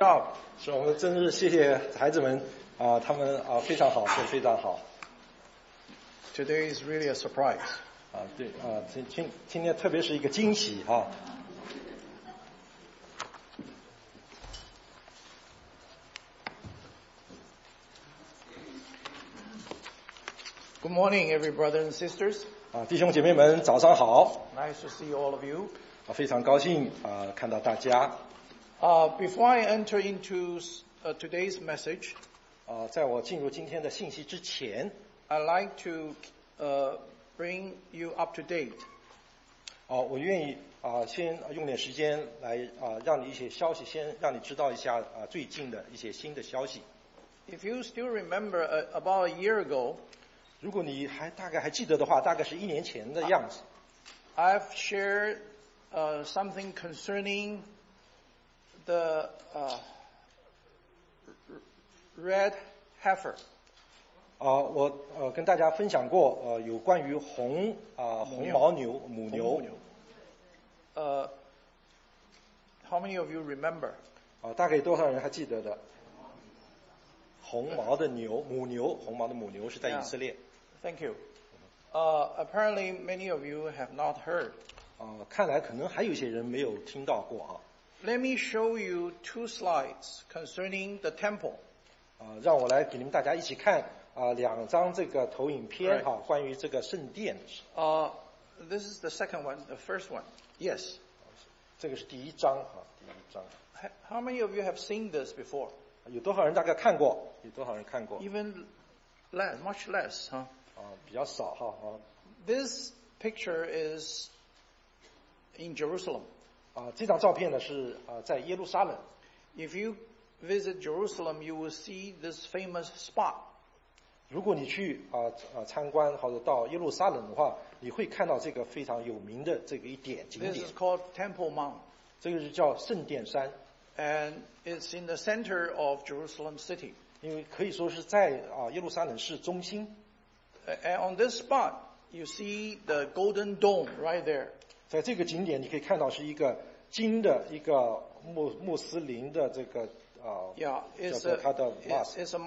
是我们真是谢谢孩子们他们非常好，非常好。 Today is really a surprise. 对今天特别是一个惊喜哈。 Good morning, every brothers and sisters. 弟兄姐妹们早上好。 Nice to see all of you. 非常高兴看到大家。 Before I enter into today's message, 在我进入今天的信息之前 I'd like to bring you up to date. 我愿意先用点时间来让你一些消息，先让你知道一下最近的一些新的消息。 If you still remember, about a year ago, 如果你大概还记得的话，大概是1年前的样子。 I've shared something concerning the red heifer. 我跟大家分享过有关于红毛牛母牛。 How many of you remember? 大概多少人还记得的？红毛的母牛，红毛的母牛是在以色列。 Thank you. Apparently, many of you have not heard. 看来可能还有一些人没有听到过 Let me show you 2 slides concerning the temple. 让我来给你们大家一起看2张这个投影片关于这个圣殿。 This is the second one, the first one. Yes. 这个是第一张第一张。 How many of you have seen this before? 有多少人大概看过？有多少人看过 ？Even less, much less, huh? 比较少 This picture is in Jerusalem. 这张照片呢是在耶路撒冷。 If you visit Jerusalem, you will see this famous spot. 如果你去参观或者到耶路撒冷的话，你会看到这个非常有名的这个一点景点。 This is called Temple Mount. 这个是叫圣殿山。 And it's in the center of Jerusalem city. 因为可以说是在耶路撒冷市中心。 And on this spot, you see the golden dome right there. 在这个景点，你可以看到是一个金的一个穆斯林的这个 it's a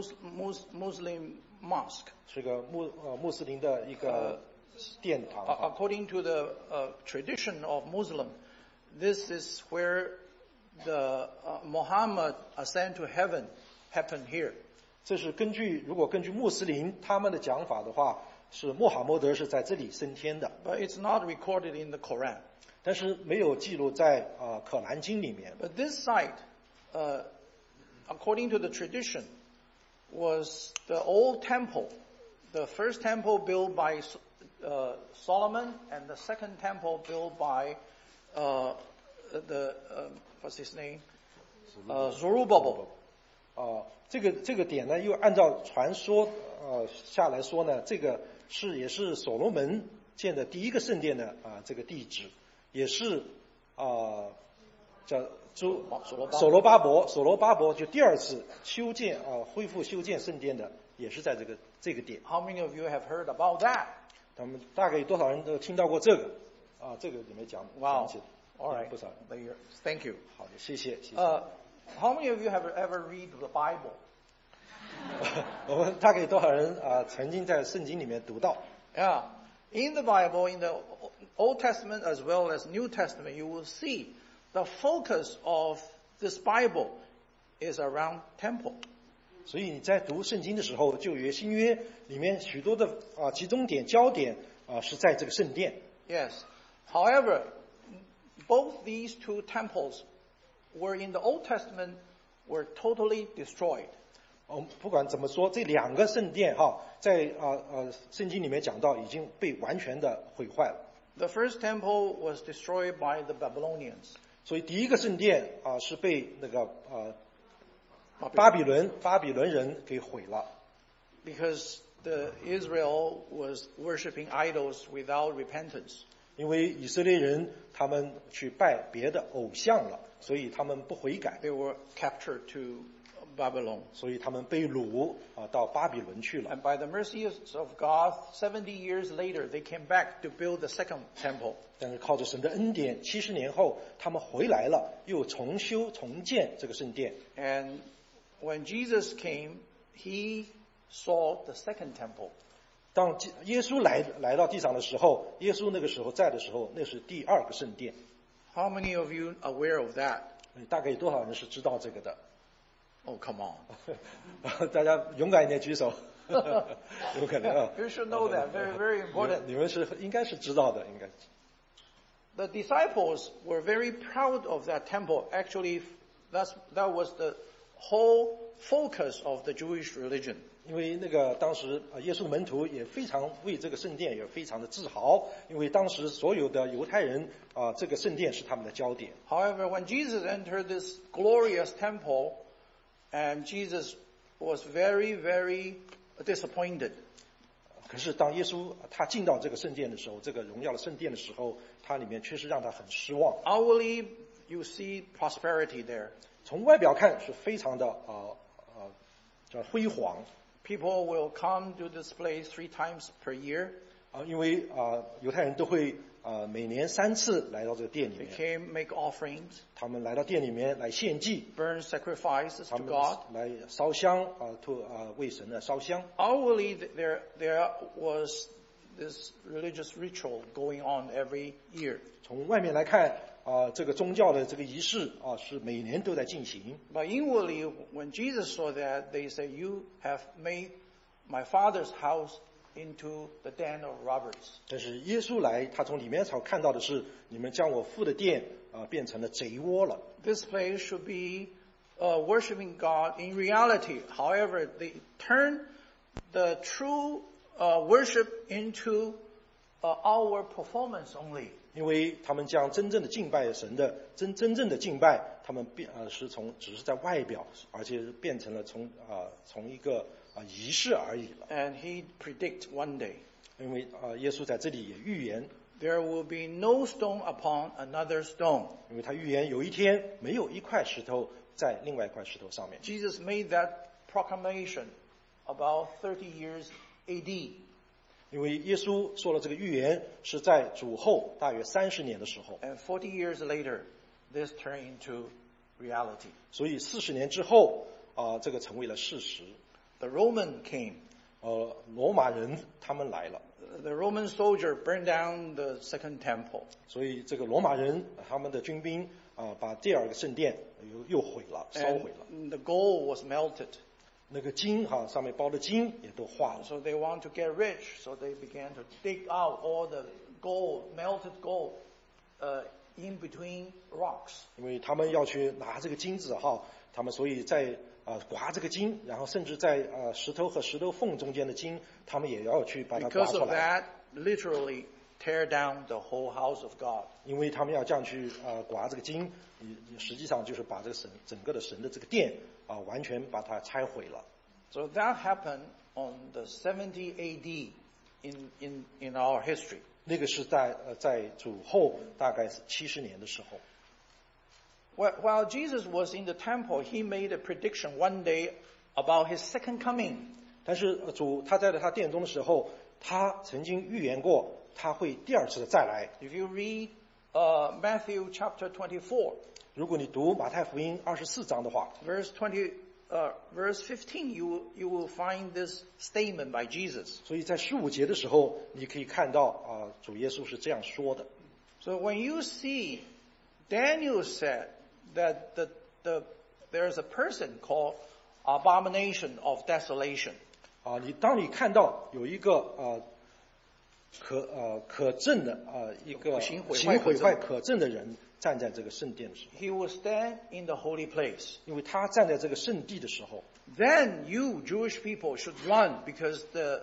Muslim mosque. 是个穆斯林的一个殿堂。 According to the tradition of Muslim, this is where the Muhammad ascend to heaven happened here. 这是如果根据穆斯林他们的讲法的话，是穆罕默德是在这里升天的。 But it's not recorded in the Quran. 但是没有记录在可兰经里面。 But this site, according to the tradition, was the old temple. The first temple built by Solomon, and the second temple built by what's his name? Zerubbabel. 这个点呢，又按照传说下来说呢，这个也是所罗门建的第一个圣殿的这个地址，也是叫所罗巴伯就第2次恢复修建圣殿的，也是在这个点。 How many of you have heard about that? 他们大概有多少人都听到过这个？这个里面讲起 All right. 不少。 Thank you. 好的，谢谢。 How many of you have ever read the Bible? 我们大概有多少人曾经在圣经里面读到 Yeah. In the Bible, in the Old Testament as well as New Testament, you will see the focus of this Bible is around temple. 所以你在读圣经的时候，旧约新约里面许多的集中点焦点是在这个圣殿。 Yes. However, both these 2 temples were in the Old Testament were totally destroyed. 不管怎么说，这2个圣殿在圣经里面讲到已经被完全的毁坏了。 The first temple was destroyed by the Babylonians. 所以第一个圣殿是被那个巴比伦人给毁了。 Because the Israel was worshiping idols without repentance. 因为以色列人他们去拜别的偶像了，所以他们不悔改。 They were captured Babylon. 所以他们被掳到巴比伦去了。 And by the mercies of God, 70 years later, they came back to build the second temple. 但是靠着神的恩典，70年后他们回来了，又重修重建这个圣殿。 And when Jesus came, he saw the second temple. 当耶稣来到地上的时候，耶稣那个时候在的时候，那是第二个圣殿。 How many of you are aware of that? 大概有多少人是知道这个的？ Oh, come on. 大家勇敢一点举手。有可能啊。 You should know that. Very, very important. 你们是应该是知道的，应该。 The disciples were very proud of that temple. Actually, that was the whole focus of the Jewish religion. 因为那个当时耶稣的门徒也非常为这个圣殿也非常的自豪，因为当时所有的犹太人这个圣殿是他们的焦点。 However, when Jesus entered this glorious temple, and Jesus was very, very disappointed. 可是当耶稣他进到这个圣殿的时候，这个荣耀的圣殿的时候，它里面确实让他很失望。 Outwardly, you see prosperity there. 从外表看是非常的叫辉煌。 People will come to this place 3 times per year. 因为犹太人都会每年3次来到这个店里 They 面， came, make offerings, 他们来到店里面来献祭， burn sacrifices 他 to 们 God. 来烧香为神呢烧香。 Outwardly, there was this religious ritual going on every year. 从外面来看这个宗教的这个仪式是每年都在进行。 But inwardly, when Jesus saw that, they said, "You have made my father's house into the den of robbers." 但是耶稣来，他从里面所看到的是，你们将我父的殿变成了贼窝了。 This place should be worshiping God in reality. However, they turn the true worship into our performance only. 因为他们将真正的敬拜神的真正的敬拜，他们只是在外表，而且变成了从一个仪式而已了。 And he predict one day 因为耶稣在这里也预言， there will be no stone upon another stone. 因为他预言有一天没有一块石头在另外一块石头上面。 Jesus made that proclamation about 30 years AD. 因为耶稣说了这个预言是在主后大约30年的时候， And 40 years later, this turned into reality. 所以40年之后这个成为了事实。 The Roman came. 罗马人他们来了， The Roman soldier burned down the second temple. 所以这个罗马人他们的军兵把第二个圣殿又毁了，烧毁了。 And the gold was melted. 那个金上面包的金也都化了。 So they want to get rich. So they began to dig out all the gold, melted gold, in between rocks. 因为他们要去拿这个金子他们所以在刮这个金，然后甚至在石头和石头缝中间的金，他们也要去把它刮 Because 出 of 来。 that, literally tear down the whole house of God. 因为他们要这样去刮这个金，实际上就是把这个整个的神的这个殿完全把它拆毁了。 So that happened on the 70 AD in our history. 那个是在主后大概70年的时候。 While Jesus was in the temple, he made a prediction one day about his second coming. 但是主他在他殿中的时候，他曾经预言过他会第二次的再来。 If you read Matthew chapter 24, 如果你读马太福音24章的话， verse 15, you will find this statement by Jesus. 所以在15节的时候，你可以看到主耶稣是这样说的。 So when you see, Daniel said that there's a person called abomination of desolation. 当你看到有一个可憎的一个行毁毁坏可憎的人站在这个圣殿的时候， He will stand in the holy place. 因为他站在这个聖地的時候， Then you Jewish people should run because the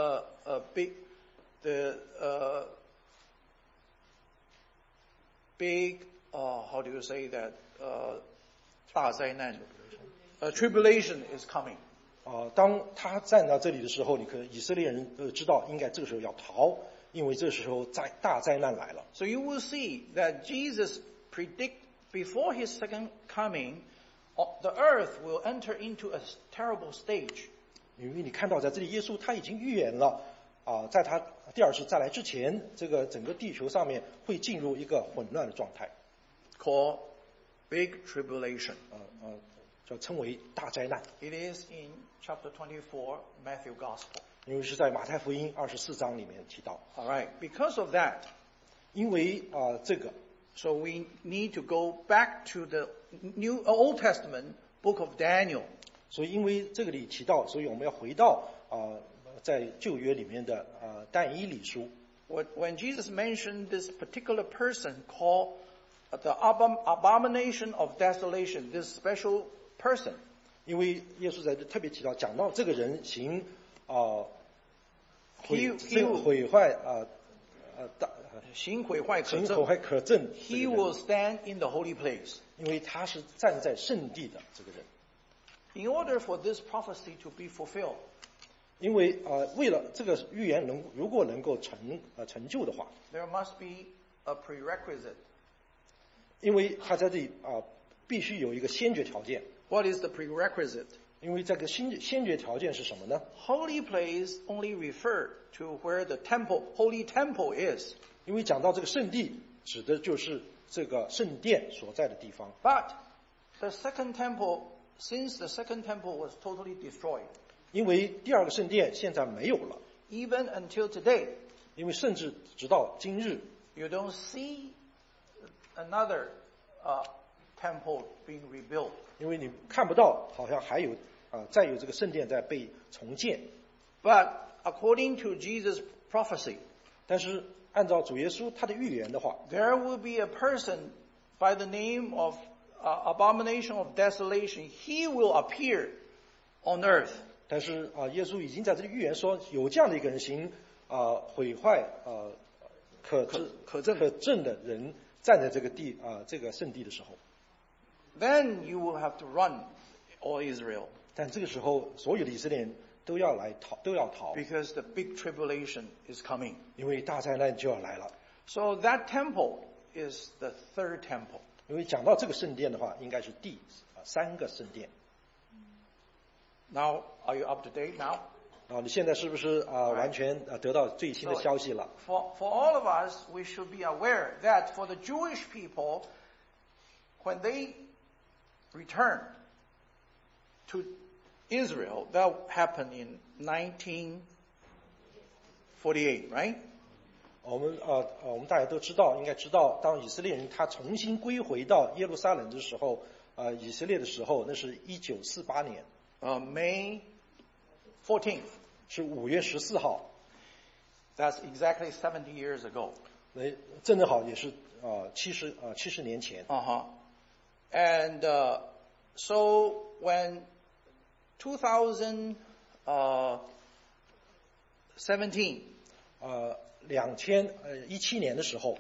big how do you say that 大灾难 tribulation is coming. 当他站到这里的时候，以色列人知道应该这个时候要逃，因为这时候大灾难来了。 So you will see that Jesus predict before his second coming the earth will enter into a terrible stage. 因为你看到在这里，耶稣他已经预言了在他第二次再来之前，这个整个地球上面会进入一个混乱的状态， Called big tribulation. 叫称为大灾难。 It is in chapter 24, Matthew Gospel. 因为是在马太福音24章里面提到。 All right. Because of that, 因为这个， so we need to go back to the Old Testament book of Daniel. 所以因为这个里提到，所以我们要回到在旧约里面的但以理书。 When Jesus mentioned this particular person called the abomination of desolation, this special person. 因为耶稣在这特别提到，讲到这个人行毁坏行毁坏可憎 He will stand in the holy place. 因为他是站在圣地的这个人。 In order for this prophecy to be fulfilled, 因为为了这个预言如果能够成就的话， there must be a prerequisite. 因为他在这里必须有一个先决条件。 What is the prerequisite? 因为这个先决条件是什么呢？ Holy place only refer to where the temple, holy temple is. 因为讲到这个圣地，指的就是这个圣殿所在的地方。 But the second temple, since the second temple was totally destroyed, 因为第二个圣殿现在没有了， even until today, 因为甚至直到今日， you don't see another temple being rebuilt. 因为你看不到，好像还有再有这个圣殿在被重建。 But according to Jesus' prophecy, 但是按照主耶稣他的预言的话， there will be a person by the name of abomination of desolation. He will appear on earth. 但是耶稣已经在这里预言说，有这样的一个人行毁坏可憎的人站在这个这个圣地的时候， Then you will have to run, all Israel, 但这个时候所有的以色列人都要逃， because the big tribulation is coming. 因为大灾难就要来了。 So that temple is the third temple. 因为讲到这个圣殿的话，应该是第3个圣殿。 Now, are you up to date now? 你现在是不是完全得到最新的消息了？ For all of us, we should be aware that for the Jewish people, when they return to Israel, that happened in 1948, right? 我们大家都知道，应该知道，当以色列人他重新归回到耶路撒冷的时候，以色列的时候，那是1948年。 May 14th. 是5月14号。 That's exactly 70 years ago. 正好也是70年前。 And so when 2017, 2017年的时候，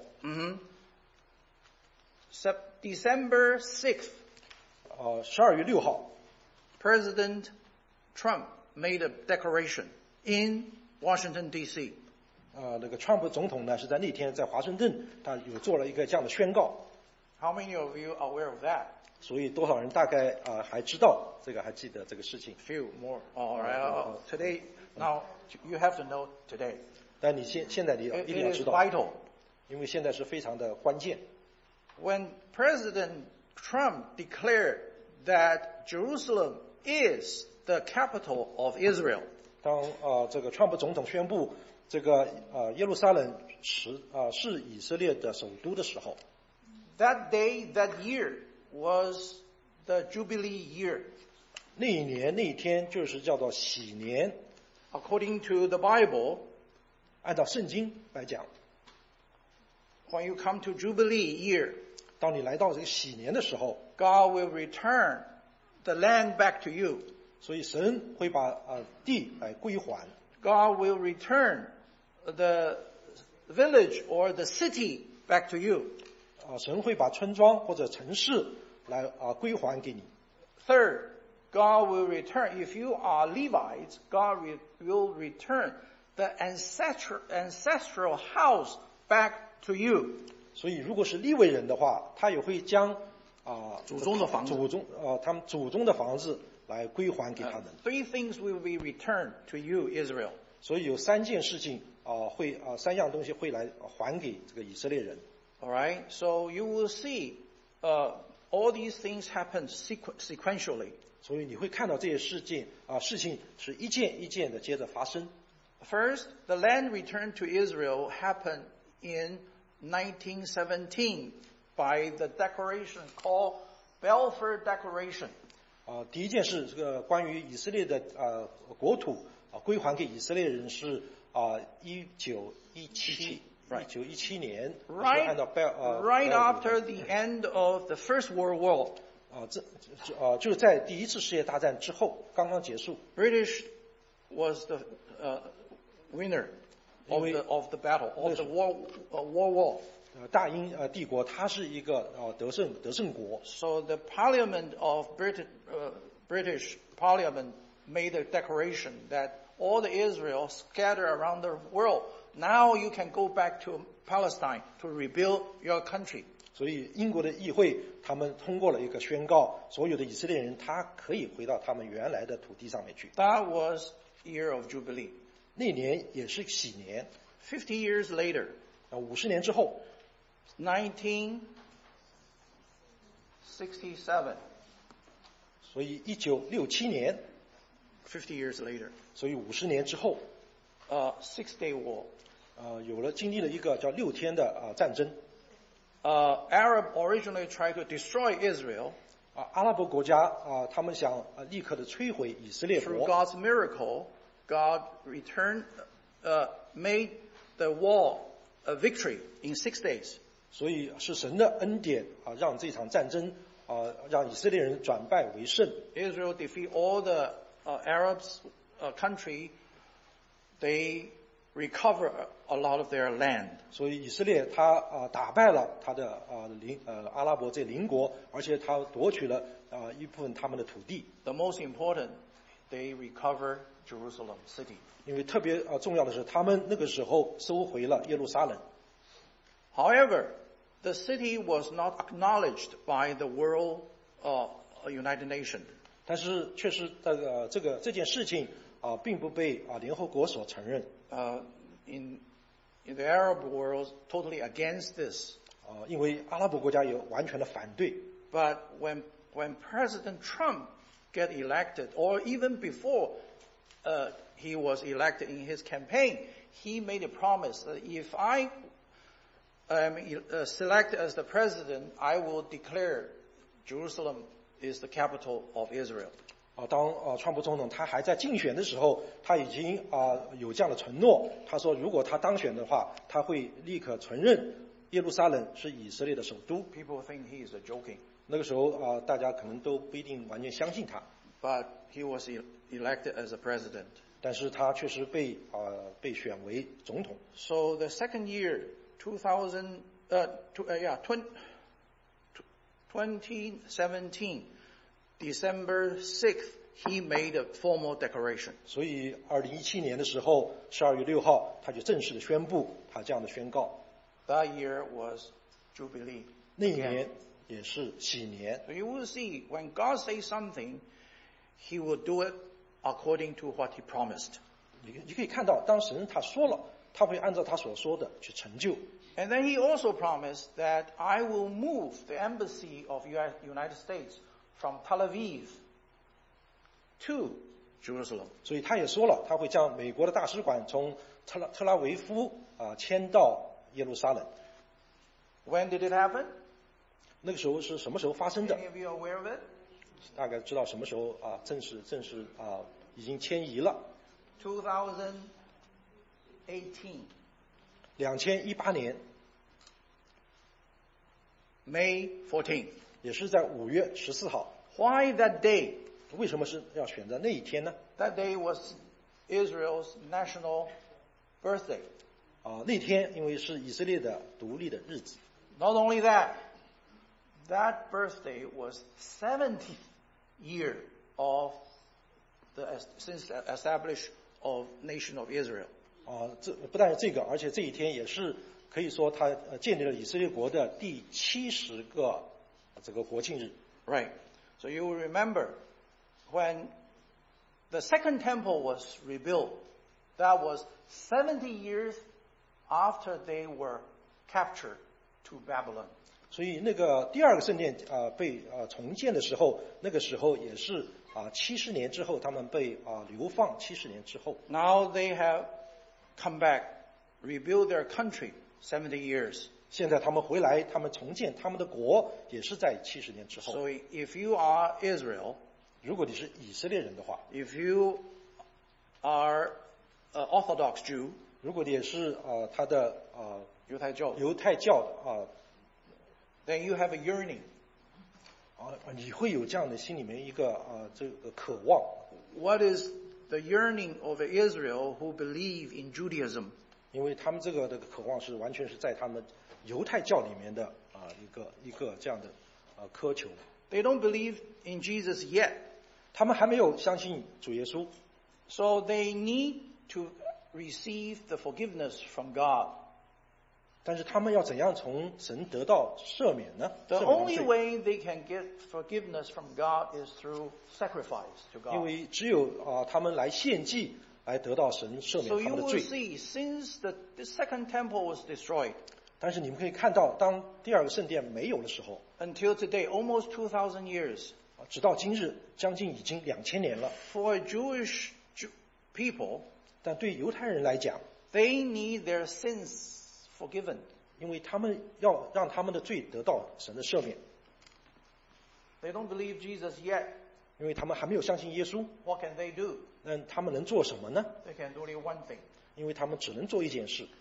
December 6th, 12月6号， President Trump made a declaration in Washington D.C. 那个川普总统呢是在那天在华盛顿，他有做了一个这样的宣告。 How many of you are aware of that? 所以多少人大概还知道这个，还记得这个事情？ Few more. All right. Today, now you have to know today. 但你现在你一 It 定要 is 知道， vital. 因为现在是非常的关键。 When President Trump declared that Jerusalem is the capital of Israel, 当这个川普总统宣布这个耶路撒冷是以色列的首都的时候， that day, that year was the Jubilee year. 那一年那一天就是叫做喜年。 According to the Bible, 按照圣经来讲， when you come to Jubilee year, 当你来到这个喜年的时候， God will return the land back to you. 所以神会把地来归还。 God will return the village or the city back to you. 神会把村庄或者城市来归还给你。 Third, God will return. If you are Levites, God will return the ancestral house back to you. 所以如果是利未人的话，他也会将祖宗的房子他们祖宗的房子来归还给他们。 Three things will be returned to you, Israel. 所以有3件事情3样东西会来还给这个以色列人。 All right? So you will see all these things happen sequentially. 所以你会看到这些事情是一件一件的接着发生。 First, the land return to Israel happened in 1917 by the declaration called Balfour Declaration. 第一件事，这个关于以色列的国土归还给以色列人是1917年， Right, 按照 right after the end of the First World War. 就是在第一次世界大战之后刚刚结束。 British was the winner of the battle, of the World War. 大英帝国它是一个得胜国。 So the Parliament of British Parliament made a declaration that all the Israel scattered around the world, now you can go back to Palestine to rebuild your country. 所以英国的议会他们通过了一个宣告，所有的以色列人他可以回到他们原来的土地上面去。 That was year of Jubilee. 那年也是喜年。 50 years later, 50年之后， 1967, 所以1967年， 50 years later, 所以50年之后， Six-Day War. 经历了一个叫6天的战争。 Arab originally tried to destroy Israel. 阿拉伯国家他们想立刻的摧毁以色列 Through 国。 God's miracle, God made the war a victory in 6 days. 所以是神的恩典让这场战争让以色列人转败为胜。 Israel defeat all the Arabs country. They recover a lot of their land. 所以以色列他打败了他的阿拉伯这邻国，而且他夺取了一部分他们的土地。 The most important, they recover Jerusalem city. 因为特别重要的是，他们那个时候收回了耶路撒冷。 However, the city was not acknowledged by the World United Nations. 但是确实这件事情并不被联合国所承认。 In the Arab world, totally against this. 因为阿拉伯国家有完全的反对。 But when President Trump get elected, or even before he was elected in his campaign, he made a promise that if I am selected as the president, I will declare Jerusalem is the capital of Israel. 当川普总统他还在竞选的时候，他已经有这样的承诺。他说，如果他当选的话，他会立刻承认耶路撒冷是以色列的首都。 People think he is joking. 那个时候大家可能都不一定完全相信他。 But he was elected as a president. 但是他确实被选为总统。 So the second year, 2017, December 6th, he made a formal declaration. 所以2017年的时候，12月6号，他就正式的宣布他这样的宣告。 That year was Jubilee. 那一年也是喜年。 So you will see, when God says something, he will do it according to what he promised. 你可以看到，当神他说了，他会按照他所说的去成就。 And then he also promised that I will move the embassy of United States from Tel Aviv to Jerusalem. 所以他也说了，他会将美国的大使馆从特拉维夫迁到耶路撒冷。 When did it happen? 那个时候是什么时候发生的？ Any of you are aware of it? 大概知道什么时候正式已经迁移了。 2018. 2018年 May 14th. 也是在5月14号。 Why that day? 为什么是要选择那一天呢？ That day was Israel's national birthday. 那天因为是以色列的独立的日子。 Not only that, that birthday was 70th year of since the establishment of nation of Israel. 这不但是这个，而且这一天也是可以说他建立了以色列国的第70个这个国庆日。 Right. So you will remember when the second temple was rebuilt, that was 70 years after they were captured to Babylon. 所以那个第二个圣殿被重建的时候，那个时候也是70年之后，他们被流放70年之后。 Now they have come back, rebuild their country 70 years. 现在他们回来，他们重建他们的国，也是在70年之后。 So if you are Israel, 如果你是以色列人的话， if you are an Orthodox Jew, 如果你也是他的犹太教， 犹太教的 then you have a yearning. 你会有这样的心里面一个这个渴望。 What is the yearning of Israel who believe in Judaism? 因为他们这个渴望是完全是在他们犹太教里面的一个这样的苛求。 They don't believe in Jesus yet. 他们还没有相信主耶稣， So they need to receive the forgiveness from God. 但是他们要怎样从神得到赦免呢？ The 赦免 only 罪 way they can get forgiveness from God is through sacrifice to 因 God. 为只有他们来献祭，来得到神赦 So 免他 you 们的 will 罪。 see, since the second temple was destroyed, 但是你们可以看到，当第二个圣殿没有的时候， until today, almost 2,000 years, 直到今日，将近已经2000年了。 for Jewish people, 但对犹太人来讲， they need their sins forgiven. 因为他们要让他们的罪得到神的赦免， They don't believe Jesus yet. 因为他们还没有相信耶稣。 What can they do? 那他们能做什么呢？ They can do only one thing. 因为他们只能做一件事，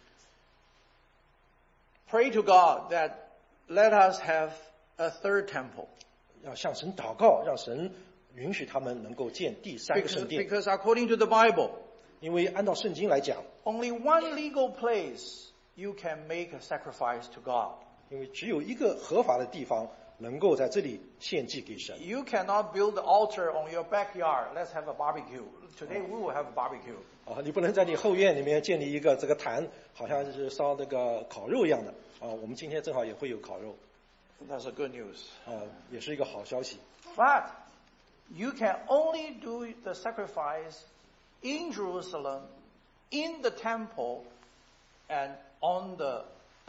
Pray to God that let us have a third temple. 要向神祷告，让神允许他们能够建第三个圣殿。 Because according to the Bible, 因为按照圣经来讲， only one legal place you can make a sacrifice to God. 因为只有一个合法的地方能够在这里献祭给神。 You cannot build the altar on your backyard. Let's have a barbecue. Today we will have a barbecue. 你不能在你后院里面建立一个这个坛，好像是烧那个烤肉一样的。我们今天正好也会有烤肉， That's a good news. 也是一个好消息。 But you can only do the sacrifice in Jerusalem, in the temple, and on the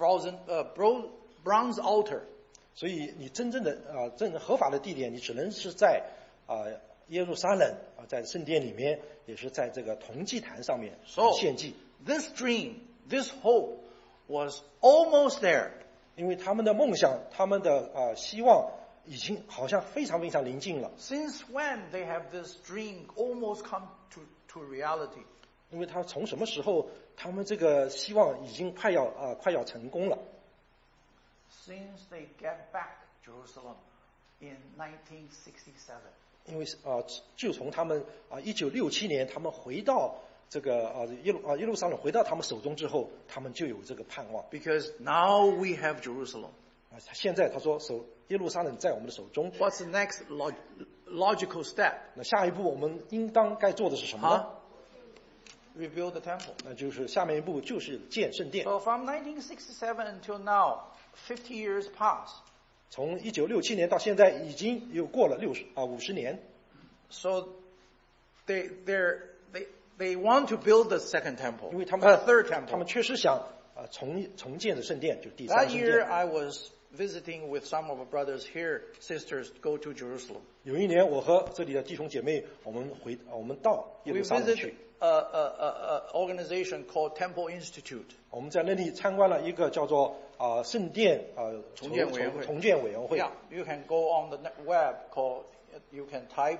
bronze altar. 所以你真正合法的地点，你只能是在耶路撒冷在圣殿里面，也是在这个铜祭坛上面 So 献祭。 this dream, this hope was almost there. 因为他们的梦想，他们的希望已经好像非常非常临近了。 Since when they have this dream almost come to reality? 因为他从什么时候，他们这个希望已经快要成功了？ Since they get back Jerusalem in 1967. 因为就从他们1967年他们回到这个耶路撒冷回到他们手中之后，他们就有这个盼望。 Because now we have Jerusalem. 现在他说耶路撒冷在我们的手中， What's the next logical step? 那下一步我们应当该做的是什么呢？ Rebuild the temple. 那就是下面一步就是建圣殿。 So from 1967 until now, 50 years passed. 从1967年到现在已经又过了50年。 So they want to build the second temple, 因为他们 third 他 temple. 们确实想重建的圣殿，就第三 That 圣 year 殿。 I was visiting with some of our brothers here, sisters, go to Jerusalem. 有一年，我和这里的弟兄姐妹，我们到耶 We 路撒冷 visited 去， an organization called Temple Institute. 我们在那里参观了一个叫做圣殿重建委员会。 重建委员会。 Yeah, you can go on the web called, you can type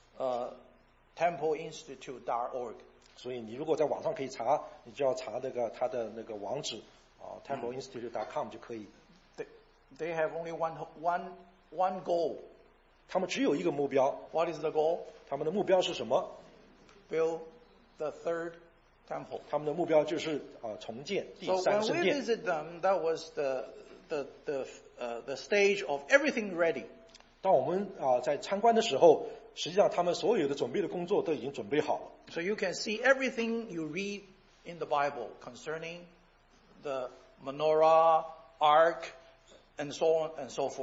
templeinstitute.org. 所以你如果在网上可以查，你就要查它的那个网址templeinstitute.com 就可以。 They have only one goal. 他们只有一个目标， What is the goal? 他们的目标是什么？ Build the third temple. 他们的目标就是重建第 So 三 when 个圣 we 殿。 visit them, that was the stage of everything ready. 当我们在参观的时候，实际上他们所有的准备的工作都已经准备好了。 So you can see everything you read in the Bible concerning the menorah, ark, and so on and so forth.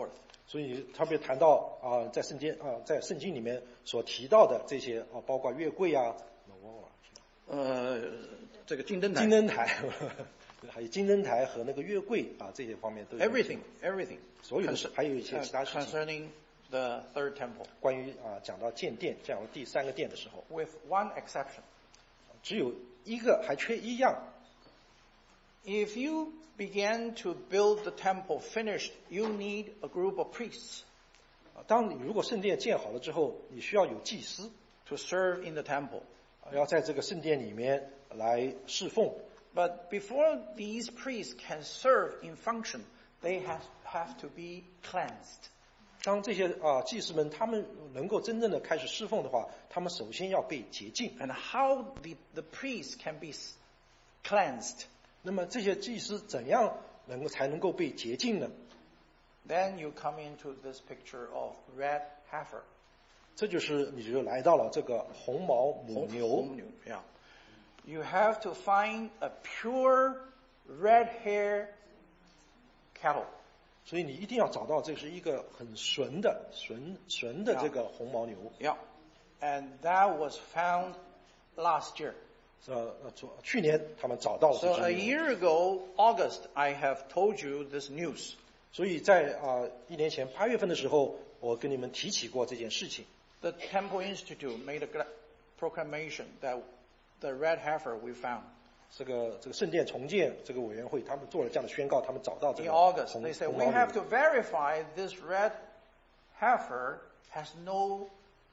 所以特别谈到在圣经里面所提到的这些包括月柜啊，我忘了这个金灯台。 金灯台，还有金灯台和那个月柜这些方面都有。 Everything. 所有的事，还有一些其他事情。 Concerning the third temple. 关于讲到建殿，讲到第三个殿的时候 ，with one exception. 只有一个还缺一样。 If you began to build the temple finished, you need a group of priests. 当你如果圣殿建好了之后，你需要有祭司 to serve in the temple. 要在这个圣殿里面来侍奉。 But before these priests can serve in function, they have to be cleansed. 当这些祭司们他们能够真正的开始侍奉的话，他们首先要被洁净。 And how the priests can be cleansed? 那么这些祭司怎样才能够被洁净呢？ Then you come into this picture of red heifer. 这就是你就来到了这个红毛母牛。 Yeah. You have to find a pure red hair cattle. 所以你一定要找到这是一个很纯的这个红毛牛。 Yeah. And that was found last year. 去年他们找到了这 So a 只牛。 year ago, August, I have told you this news. 所以在1年前8月份的时候，我跟你们提起过这件事情。 The Temple Institute made a proclamation that the red heifer we found. 这个圣殿重建这个委员会，他们做了这样的宣告，他们找到这 In 个 August, 红 they said 红 we 毛 have 牛 to verify this red heifer has no,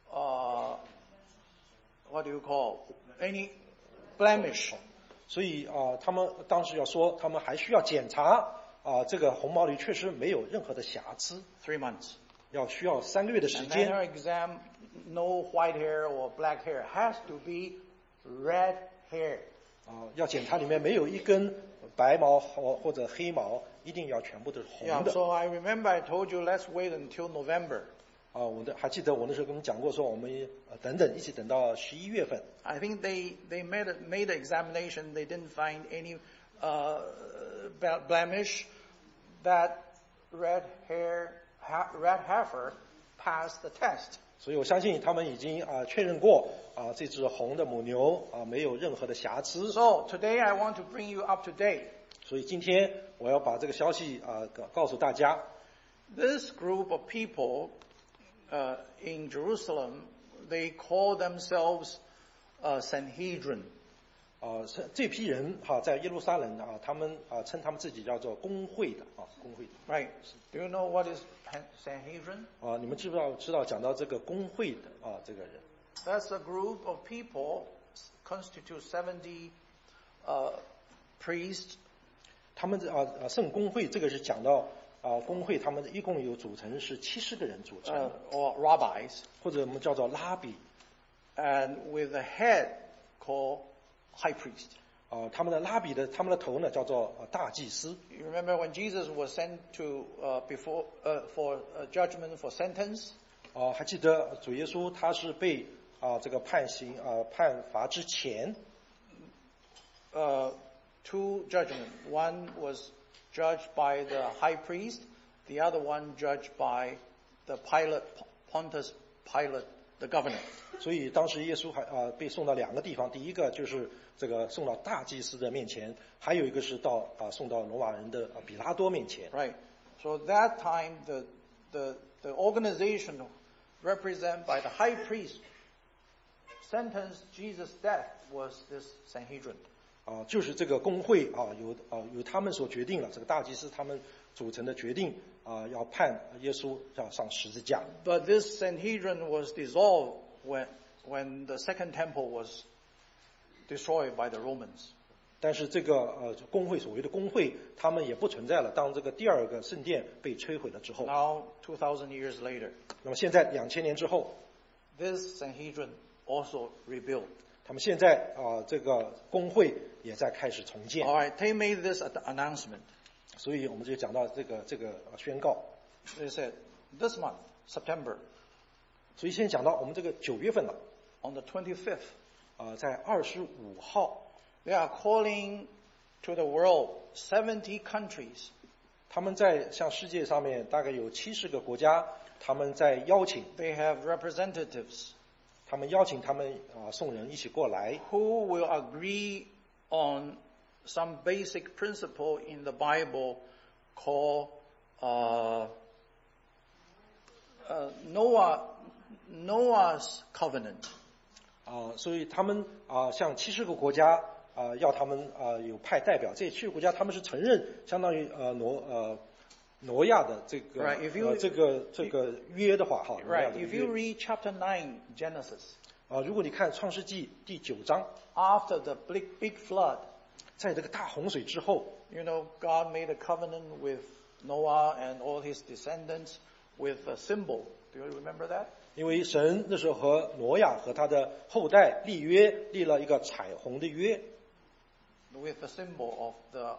what do you call, any blemish. 所以他们当时要说，他们还需要检查这个红毛驴确实没有任何的瑕疵， 3 months. 需要3个月的时 And then 间。 her exam, no white hair or black hair, has to be red hair. 要检查里面没有一根白毛或者黑毛，一定要全部都是红 Yeah, 的。 so I remember I told you let's wait until November. 还记得我那时候跟你们讲过，说我们一起等到11月份。 I think they made the examination. They didn't find any blemish. That red heifer passed the test. 所以我相信他们已经确认过这只红的母牛没有任何的瑕疵。 So today I want to bring you up to date. 所以今天我要把这个消息告诉大家。 This group of people in Jerusalem, they call themselves Sanhedrin. 这批人在耶路撒冷他们称他们自己叫做公会的公会的。 Right. Do you know what is Sanhedrin? 你们知道讲到这个公会的这个人。 That's a group of people constitute 70 priests. 他们圣公会这个是讲到公会他们一共有组成是70个人组成， or rabbis, 或者我们叫做拉比。 and with a head called high priest. 他们的头呢叫做大祭司。 You remember when Jesus was sent to for judgment for sentence? 还记得主耶稣他是被这个判罚之前， Two judgment. One was judged by the high priest, the other one judged by the Pontius Pilate, the governor. 所以当时耶稣还被送到2个地方，第一个就是这个送到大祭司的面前，还有一个是送到罗马人的比拉多面前。 Right. So that time the organization represented by the high priest sentenced Jesus' death was this Sanhedrin. 就是这个公会由他们所决定了，这个大祭司他们组成的决定要判耶稣要上十字架。 But this Sanhedrin was dissolved when the second temple was destroyed by the Romans. 但是这个公会所谓的公会，他们也不存在了。当这个第2个圣殿被摧毁了之后， Now 2,000 years later, 那么现在2000年之后， this Sanhedrin also rebuilt. 他们现在这个公会也在开始重建。 All right, they made this announcement. 所以我们就讲到这个宣告。 They said, this month, September, 所以先讲到我们这个9月份了， on the 25th, 在25号， they are calling to the world 70 countries 他们在像世界上面大概有70个国家，他们在邀请， They have representatives 他们邀请他们送人一起过来， who will agree on some basic principle in the Bible called Noah's covenant. 所以他们像70个国家要他们有派代表，这70个国家他们是承认相当于挪亚的这个 Right, if you- 这个约的话，挪亚 Right. 的 If 约 you read chapter 9, Genesis, 如果你看创世纪第9章， after the big flood, 在这个大洪水之后， you know, God made a covenant with Noah and all his descendants with a symbol. Do you remember that? 因为神那时候和挪亚和他的后代立约，立了一个彩虹的约， With the symbol of the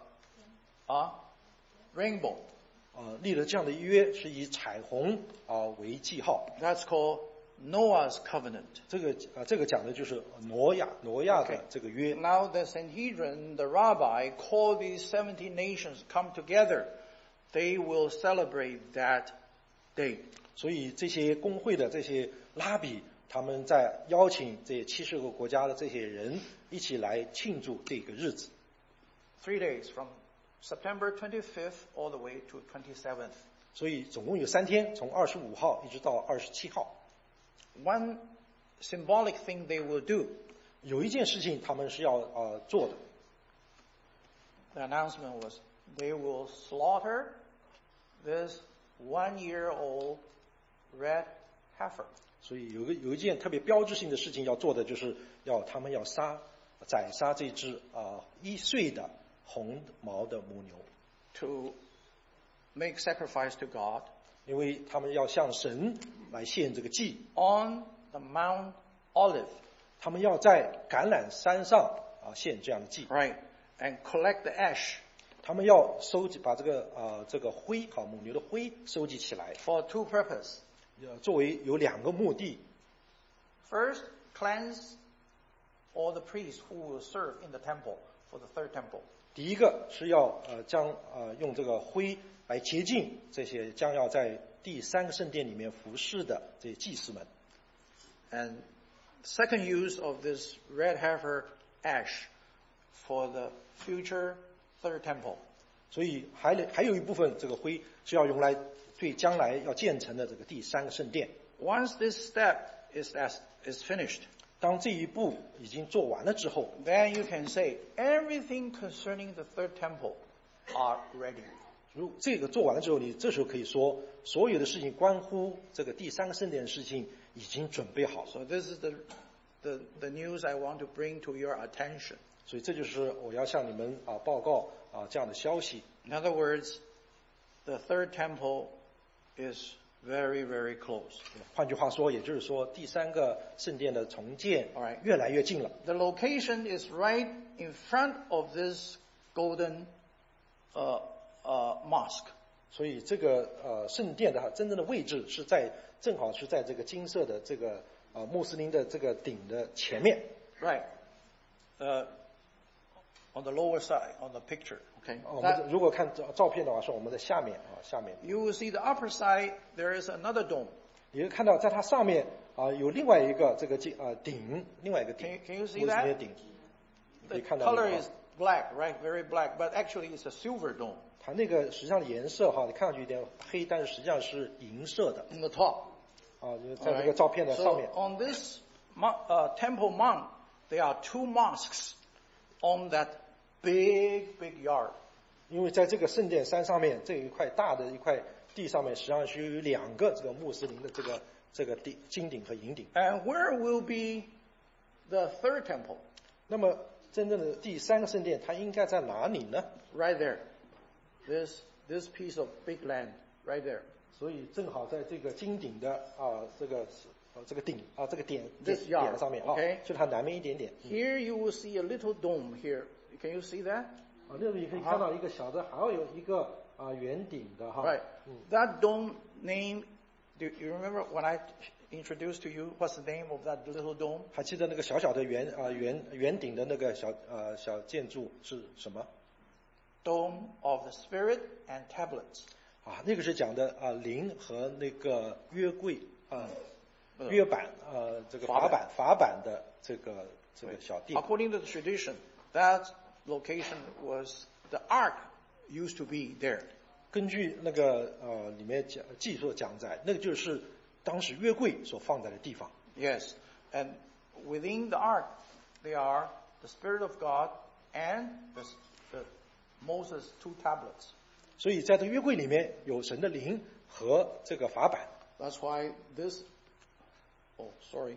rainbow. 立了这样的约，是以彩虹为记号。 That's called Noah's covenant. 这个讲的就是挪亚的这个约。 Now the Sanhedrin, the rabbi, call these 70 nations come together. They will celebrate that day. 所以这些工会的这些拉比，他们在邀请这70个国家的这些人一起来庆祝这个日子。 3 days from September 25th all the way to 27th. 所以总共有3天，从25号一直到27号。 One symbolic thing they will do, 有一件事情他们是要做的， the announcement was they will slaughter this 1-year-old red heifer. 所以有一件特别标志性的事情要做的，就是他们要宰杀这只1岁的红毛的母牛， To make sacrifice to God 因为他们要向神来献这个祭， on the Mount Olive, 他们要在橄榄山上献这样的祭， right? And collect the ash 他们要收集把这个灰母牛的灰收集起来， for 2 purposes. 作为有2个目的。 First, cleanse all the priests who will serve in the temple for the third temple. 第一个是要将用这个灰来洁净这些将要在第3个圣殿里面服侍的这些祭司们。 And second use of this red heifer ash for the future third temple. 所以还有一部分这个灰是要用来对将来要建成的这个第3个圣殿。 Once this step is finished, 当这一步已经做完了之后， then you can say everything concerning the third temple are ready. 如这个做完了之后，你这时候可以说，所有的事情关乎这个第3个圣殿的事情已经准备好了。 So this is the news I want to bring to your attention. 所以这就是我要向你们报告这样的消息。 In other words, the third temple is very, very close. 换句话说，也就是说，第3个圣殿的重建 Alright. 越来越近了。 The location is right in front of this golden mosque. 所以这个圣殿的真正的位置正好是在这个金色的这个穆斯林的这个顶的前面。 Right. On the lower side, on the picture. Okay. 我们如果看照片的话，是我们的下面下面。 You will see the upper side, there is another dome. 你会看到在它上面有另外一个这个顶，另外一个顶， Can you see 穆斯林 that? 的顶。可 The 以看到 color is black, right? Very black, but actually it's a silver dome 它那个实际上的颜色你看上去有点黑，但是实际上是银色的 on the top. 在这个照片的上 So 面。 on this Temple Mount, there are 2 mosques on that big yard. 因为在这个圣殿山上面这一块大的一块地上面，实际上是有2个这个穆斯林的这个金顶和银顶。 And where will be the third temple? 那么真正的第3个圣殿它应该在哪里呢？ Right there. This piece of big land, right there. 所以正好在这个金顶的这个顶这个点 This yard, 点上面 okay. 就它南面一点点。 Here you will see a little dome here. Can you see that? 那里可以看到一个小的，还有一个圆顶的哈。 Right. That dome name, do you remember when I introduced to you what's the name of that little dome? 还记得那个小小的圆顶的那个小建筑是什么？ dome of the Spirit and tablets. 啊，那个是讲的啊灵和那个约柜啊约板这个法版的这个小殿。 According to the tradition, that location was the ark used to be there. 根据那个里面记述讲载，那个就是当时约柜所放在的地方。 Yes, and within the ark, there are the Spirit of God and the Moses' 2 tablets. 所以在这个约柜里面有神的灵和这个法版。 That's why this. Oh, sorry.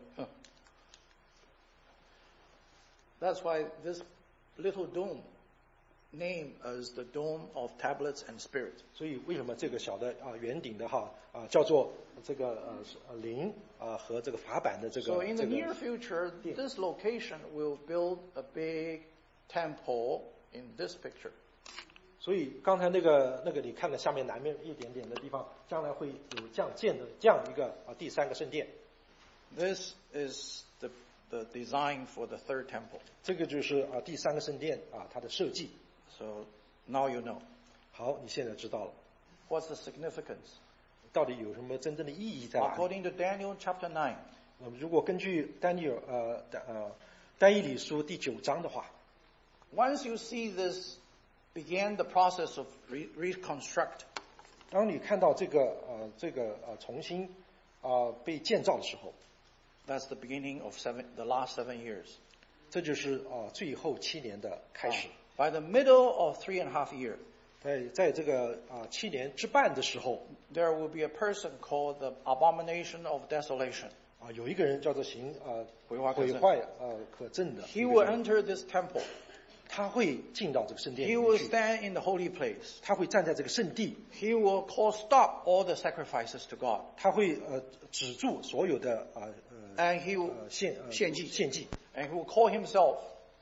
That's why this little dome named as the dome of tablets and spirit. 所以为什么这个小的圆顶的叫做这个灵和这个法版的这个 So in the near future, this location will build a big temple in this picture. 所以刚才那个你看的下面南面一点点的地方，将来会有这样一个第3个圣殿。 This is the design for the 3rd temple. 这个就是第3个圣殿它的设计。 So now you know. 好，你现在知道了。 What's the significance? 到底有什么真正的意义在哪里？ According to Daniel chapter 9. 如果根据单以理书第9章的话 Once you see this, begin the process of reconstruct. 当你看到这个重新被建造的时候 That's the beginning of the last 7 years. 这就是最后7年的开始。 By the middle of 3.5 years, 在这个7年之半的时候 there will be a person called the abomination of desolation. 有一个人叫做毁坏可憎的。 He will enter this temple. 他会进到这个圣殿 He 里 will 面去， stand in the holy place. 他会站在这个圣地， He will call stop all the sacrifices to God. 他会止住所有的 And he will 献祭， and he will call himself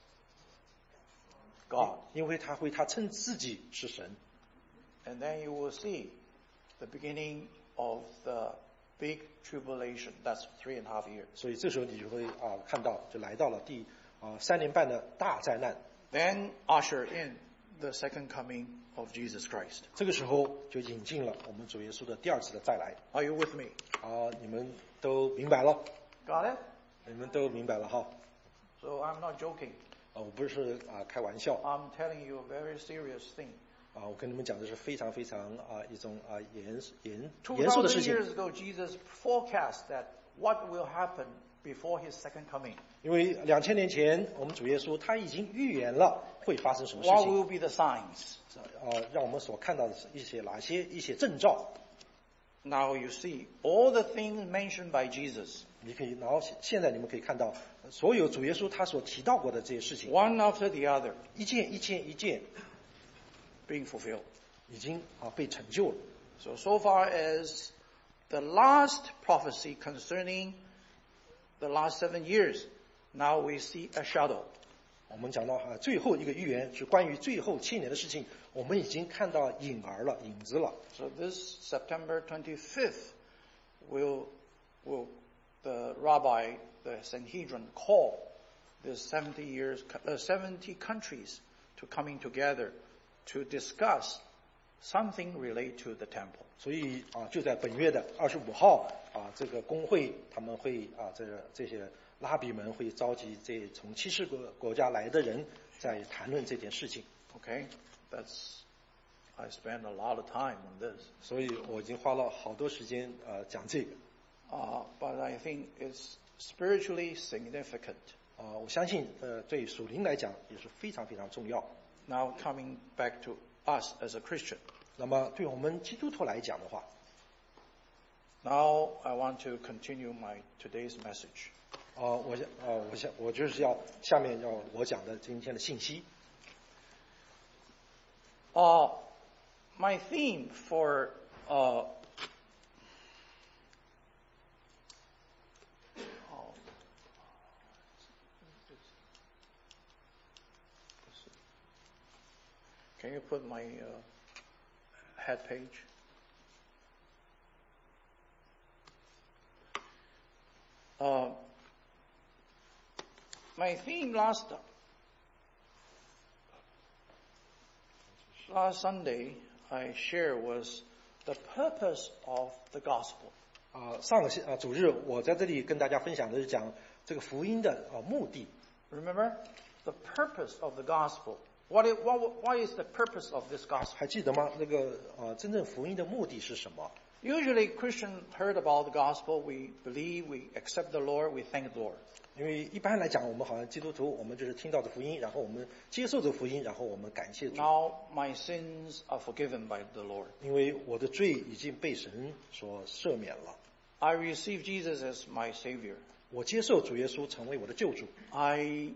God. 因为他称自己是神。 And then you will see the beginning of the big tribulation. That's 3.5 years. 所以这时候你就会看到，就来到了第3年半的大灾难。 Then usher in the second coming of Jesus Christ. 这个时候就引进了我们主耶稣的第2次的再来。 Are you with me? 你们都明白了？ Got it? 你们都明白了哈？ So I'm not joking. 我不是开玩笑 I'm telling you a very serious thing. 我跟你们讲的是非常非常一种严肃的事 2,000 情。 years ago, Jesus forecast that what will happen before his second coming. 因为2000年前，我们主耶稣他已经预言了会发生什么事 What 情， will be the signs? 让我们所看到的是哪些征兆。 Now you see all the things mentioned by Jesus, 然后现在你们可以看到，所有主耶稣他所提到过的这些事情， one after the other, 一件一件 being fulfilled. 已经被成就了。 So far as the last prophecy concerning the last 7 years, now we see a shadow. 我们讲到最后一个预言是关于最后7年的事情，我们已经看到影子了。 So this September 25th will the rabbi, the Sanhedrin, call the 70 countries to coming together to discuss something related to the temple. 所以就在本月的25号这个公会他们会这些拉比们会召集从70个国家来的人在谈论这件事情。 Okay, I spend a lot of time on this. 所以我已经花了好多时间讲这个。 But I think it's spiritually significant. 我相信对属灵来讲也是非常非常重要。 Now coming back to us as a Christian. 那么对我们基督徒来讲的话， Now I want to continue my today's message. 我就是下面我讲的今天的信息。 My theme for can you put my head page? My theme last last Sunday I shared was the purpose of the gospel. 上个主日我在这里跟大家分享的是讲这个福音的目的。 Remember the purpose of the gospel. What is the purpose of this gospel? 还记得吗？那个真正福音的目的是什么？ Usually Christians heard about the gospel, we believe, we accept the Lord, we thank the Lord. 因为一般来讲，我们好像基督徒，我们就是听到的福音，然后我们接受这福音，然后我们感谢主。 Now my sins are forgiven by the Lord. 因为我的罪已经被神所赦免了， I receive Jesus as my Savior. 我接受主耶稣成为我的救主， I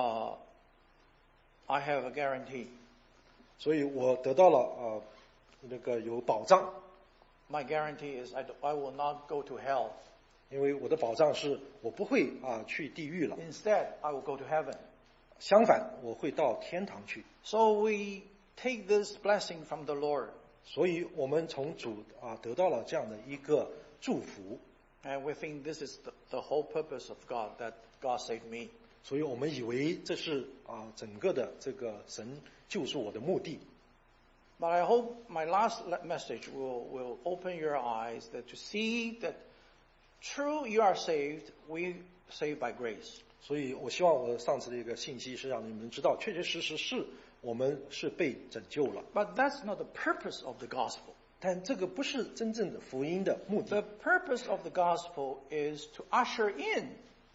have a guarantee. 所以我得到了那个有保障。 My guarantee is I will not go to hell. 因为我的保障是我不会去地狱了， Instead, I will go to heaven. 相反我会到天堂去。 So we take this blessing from the Lord. 所以我们从主得到了这样的一个祝福， And we think this is the whole purpose of God, that God saved me. 所以我们以为这是整个的这个神救赎我的目的。 But I hope my last message will open your eyes that to see that true you are saved, we saved by grace. 所以我希望我上次的一个信息是让你们知道，确确实实是我们是被拯救了。 But that's not the purpose of the gospel. 但这个不是真正的福音的目的。 The purpose of the gospel is to usher in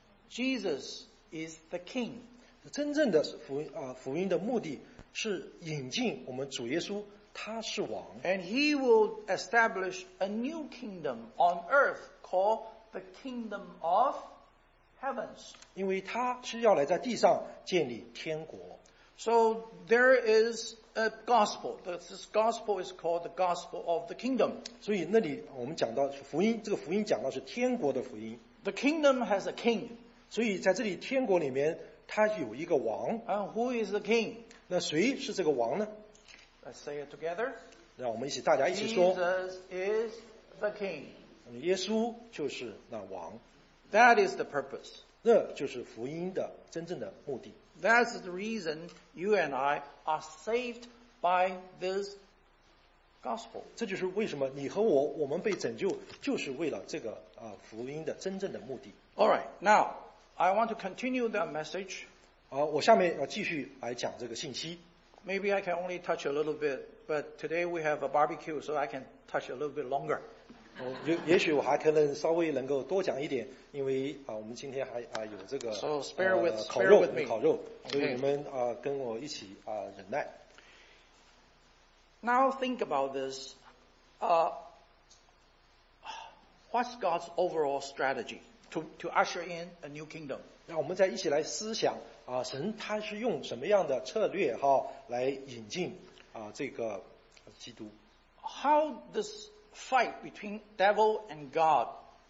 Jesus is the King. 真正的福音的目的是引进我们主耶稣，他是王， And he will establish a new kingdom on earth called the kingdom of heavens. 因为他是要来在地上建立天国。 So there is a gospel. This gospel is called the gospel of the kingdom. 所以那里我们讲到福音，这个福音讲到是天国的福音。 The kingdom has a king. 所以在这里天国里面，他有一个王。 And who is the king? 那谁是这个王呢？ Let's say it together. 让我们大家一起说， Jesus is the king. 耶稣就是那王， That is the purpose. 这就是福音的真正的目的。 That's the reason you and I are saved by this gospel. 这就是为什么你和我们被拯救，就是为了这个福音的真正的目的。 All right. Now, I want to continue that message. 我下面要继续来讲这个信息。 Maybe I can only touch a little bit, but today we have a barbecue, so I can touch a little bit longer. 也许我还可能稍微能够多讲一点，因为我们今天还有这个 So spare with 烤肉 me. 烤肉，所以 Okay. 你们跟我一起忍耐。 Now think about this. What's God's overall strategy to usher in a new kingdom? 让我们再一起来思想神他是用什么样的策略来引进这个基督？ How this fight between devil and God,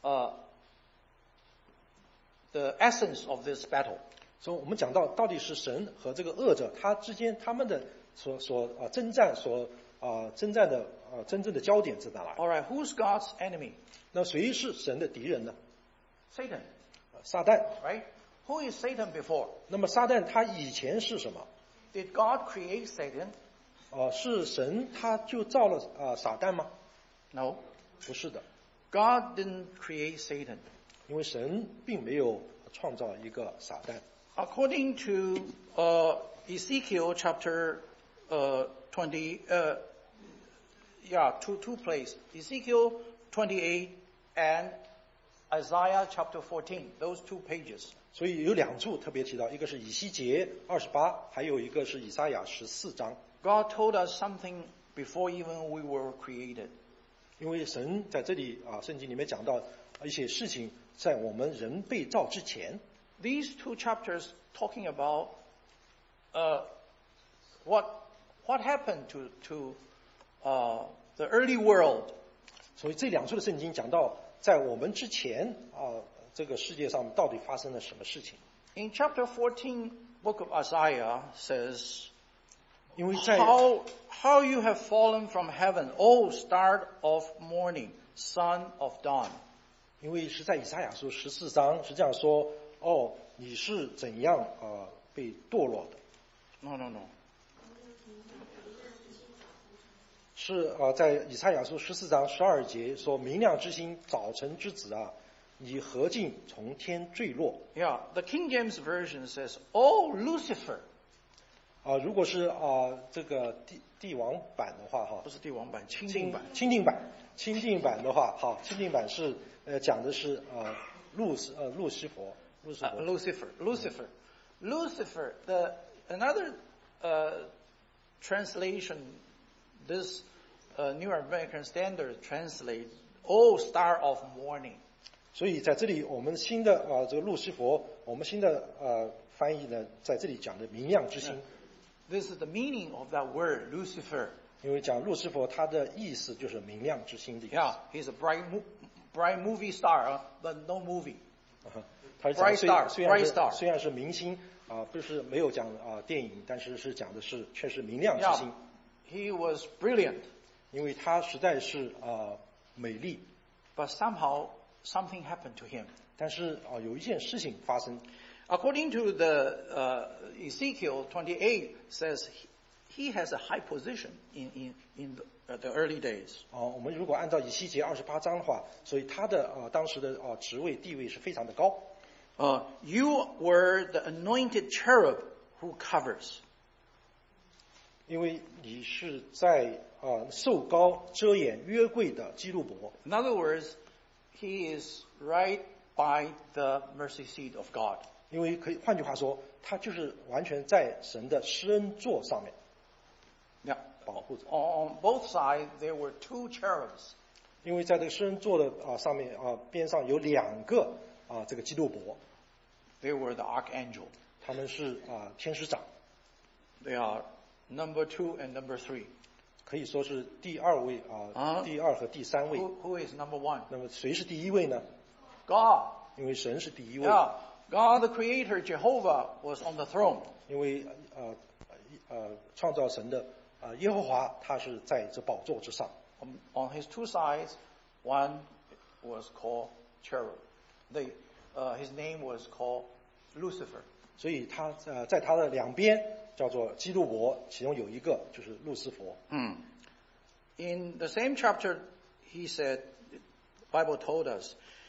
the essence of this battle. 所以我们讲到底是神和这个恶者他之间他们的征战征战的真正的焦点在哪来？ All right, who's God's enemy? 那谁是神的敌人呢？ Satan, 撒旦。 right? Who is Satan before? 那么撒旦他以前是什么？ Did God create Satan? 是神他就造了撒旦吗？ No. 不是的， God didn't create Satan. 因为神并没有创造一个撒旦。 According to Ezekiel chapter 20, two places. Ezekiel 28 and Isaiah chapter 14. Those 2 pages. 所以有2处特别提到，一个是以西结28，还有一个是以赛亚14章。 God told us something before even we were created. 因为神在这里圣经里面讲到一些事情，在我们人被造之前。 These 2 chapters talking about what happened to the early world. 所以这2处的圣经讲到，在我们之前这个世界上到底发生了什么事情？ In chapter 14, book of Isaiah says, 因为在 How you have fallen from heaven, O star of morning, son of dawn. 因为是在以赛亚书14章是这样说，你是怎样被堕落的？ No. 是在以赛亚书14章12节说：“明亮之星，早晨之子啊，你何竟从天坠落？” Yeah, the King James Version says, "Oh, Lucifer." 如果是这个帝王版的话哈， 不是帝王版，钦定版。 钦定版的话，好，钦定版是讲的是路西佛。 Lucifer. Another translation, this New American Standard translate, "Oh, star of morning." 所以在这里，我们新的这个路西佛，我们新的翻译呢，在这里讲的明亮之星。 This is the meaning of that word, Lucifer. 因为讲路西佛，它的意思就是明亮之星的意思。 Yeah, he's a bright movie star, but no movie. 他是讲 Bright star. 虽然是明星不是没有讲电影，但是是讲的是却是明亮之星。 He was brilliant. 因为他实在是美丽。 But somehow something happened to him. 但是有一件事情发生。 According to the Ezekiel 28 says he has a high position in the early days. 我们如果按照以西结28章的话，所以他的当时的职位地位是非常的高。 You were the anointed cherub who covers. 因为你是在受膏遮掩约柜的基路伯。 In other words, he is right by the mercy seat of God. 因为可以换句话说，他就是完全在神的施恩座上面。 Yeah. 保护着。 On both sides there were two cherubs. 因为在这个施恩座的上面边上有2个这个基路伯。 They were the archangel. 他们是天使长。 They are number 2 and number 3. 可以说是第2位第2和第3位。 Who is number 1? 那么谁是第1位呢？ God. 因为神是第1位。 Yeah. God the Creator, Jehovah, was on the throne. 因为创造神的耶和华，他是在这宝座之上。 On his 2 sides, one was called cherub. His name was called Lucifer. 所以他在他的2边叫做基路伯，其中有一个就是路斯佛。 In the same chapter, he said, the Bible told us,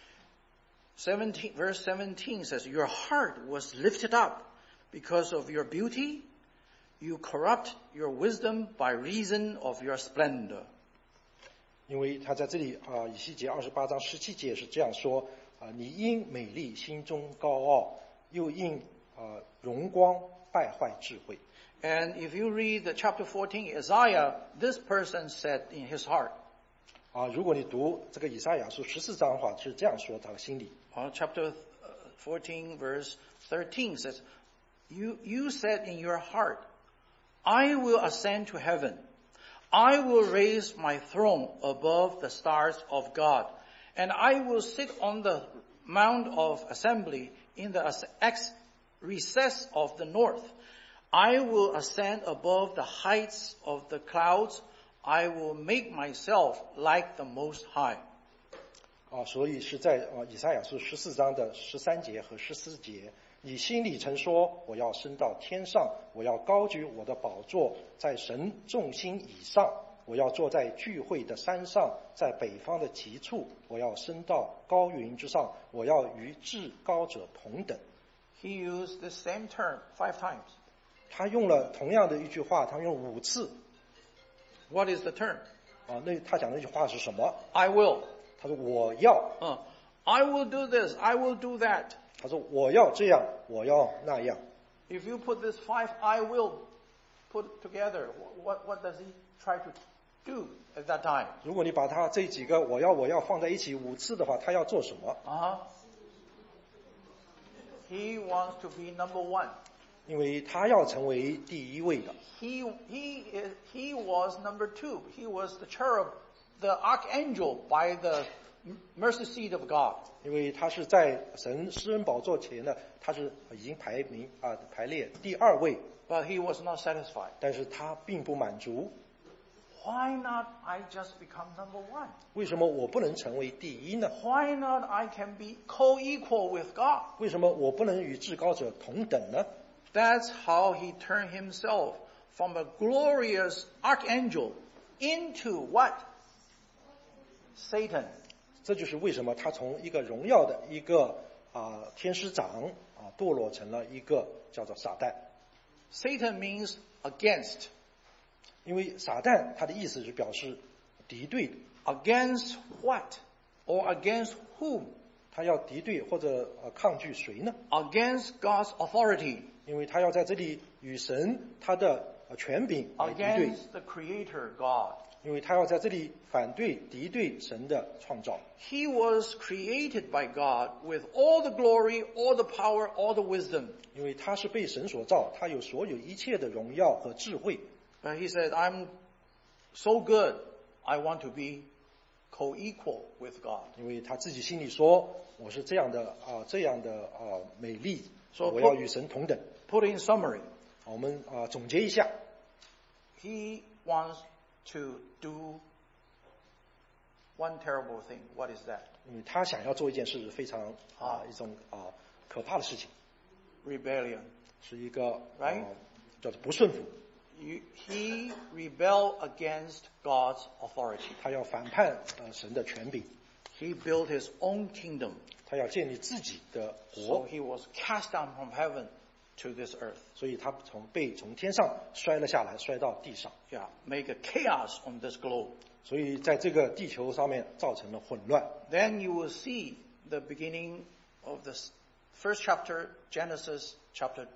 verse 17 says, "Your heart was lifted up because of your beauty. You corrupt your wisdom by reason of your splendor." 因为他在这里以西结28章17节是这样说你因美丽心中高傲，又因荣光败坏智慧。 And if you read the chapter 14, Isaiah, this person said in his heart. 如果你读这个以赛亚书14章的话，是这样说他的心里。 Chapter 14, verse 13 says, You said in your heart, I will ascend to heaven. I will raise my throne above the stars of God, and I will sit on the mount of assembly in the recess of the north. I will ascend above the heights of the clouds. I will make myself like the Most High. 所以是在以赛亚书14章的13节和14节，你心里曾说，我要升到天上，我要高举我的宝座在神众星以上，我要坐在聚会的山上，在北方的极处，我要升到高云之上，我要与至高者同等。 He used the same term 5 times. 他用了同样的一句话，他用5次。 What is the term? 那他讲的那句话是什么？ I will. 他说我要。 I will do this. I will do that. 他说我要这样，我要那样。 If you put this 5 I will put together, what does he try to do at that time? 如果你把他这几个我要放在一起5次的话，他要做什么？ He wants to be number 1. 因为他要成为第1位的。 He was number 2. He was the cherub, the archangel by the mercy seat of God. 因为他是在神施恩宝座前呢，他是已经排列第2位。 But he was not satisfied. 但是他并不满足。 Why not I just become number 1? 为什么我不能成为第1呢？ Why not I can be co-equal with God? 为什么我不能与至高者同等呢？ That's how he turned himself from a glorious archangel into what? Satan. 这就是为什么他从一个荣耀的一个天使长堕落成了一个叫做撒旦。 Satan means against. 因为撒旦他的意思是表示敌对的。 Against what? Or against whom? 他要敌对或者抗拒谁呢？ Against God's authority. 因为他要在这里与神他的权柄来敌对， Against the Creator God. 因为他要在这里反对敌对神的创造。 He was created by God with all the glory, all the power, all the wisdom. 因为他是被神所造，他有所有一切的荣耀和智慧。 But he said, I'm so good, I want to be co-equal with God. 因为他自己心里说，我是这样的美丽， So 我要与神同等。 Put in summary, 我们总结一下， he wants to do one terrible thing. What is that? 因为他想要做一件事，非常一种可怕的事情， Rebellion. 是一个 Right? 叫做不顺服。 He rebelled against God's authority. 他要反叛神的权柄， He built his own kingdom. 他要建立自己的 So 国， he was cast down from heaven to this earth. 所以他从天上摔了下来，摔到地上， Yeah, make a chaos on this globe. 所以在这个地球上面造成了混乱。 Then you will see the beginning of this first chapter, Genesis chapter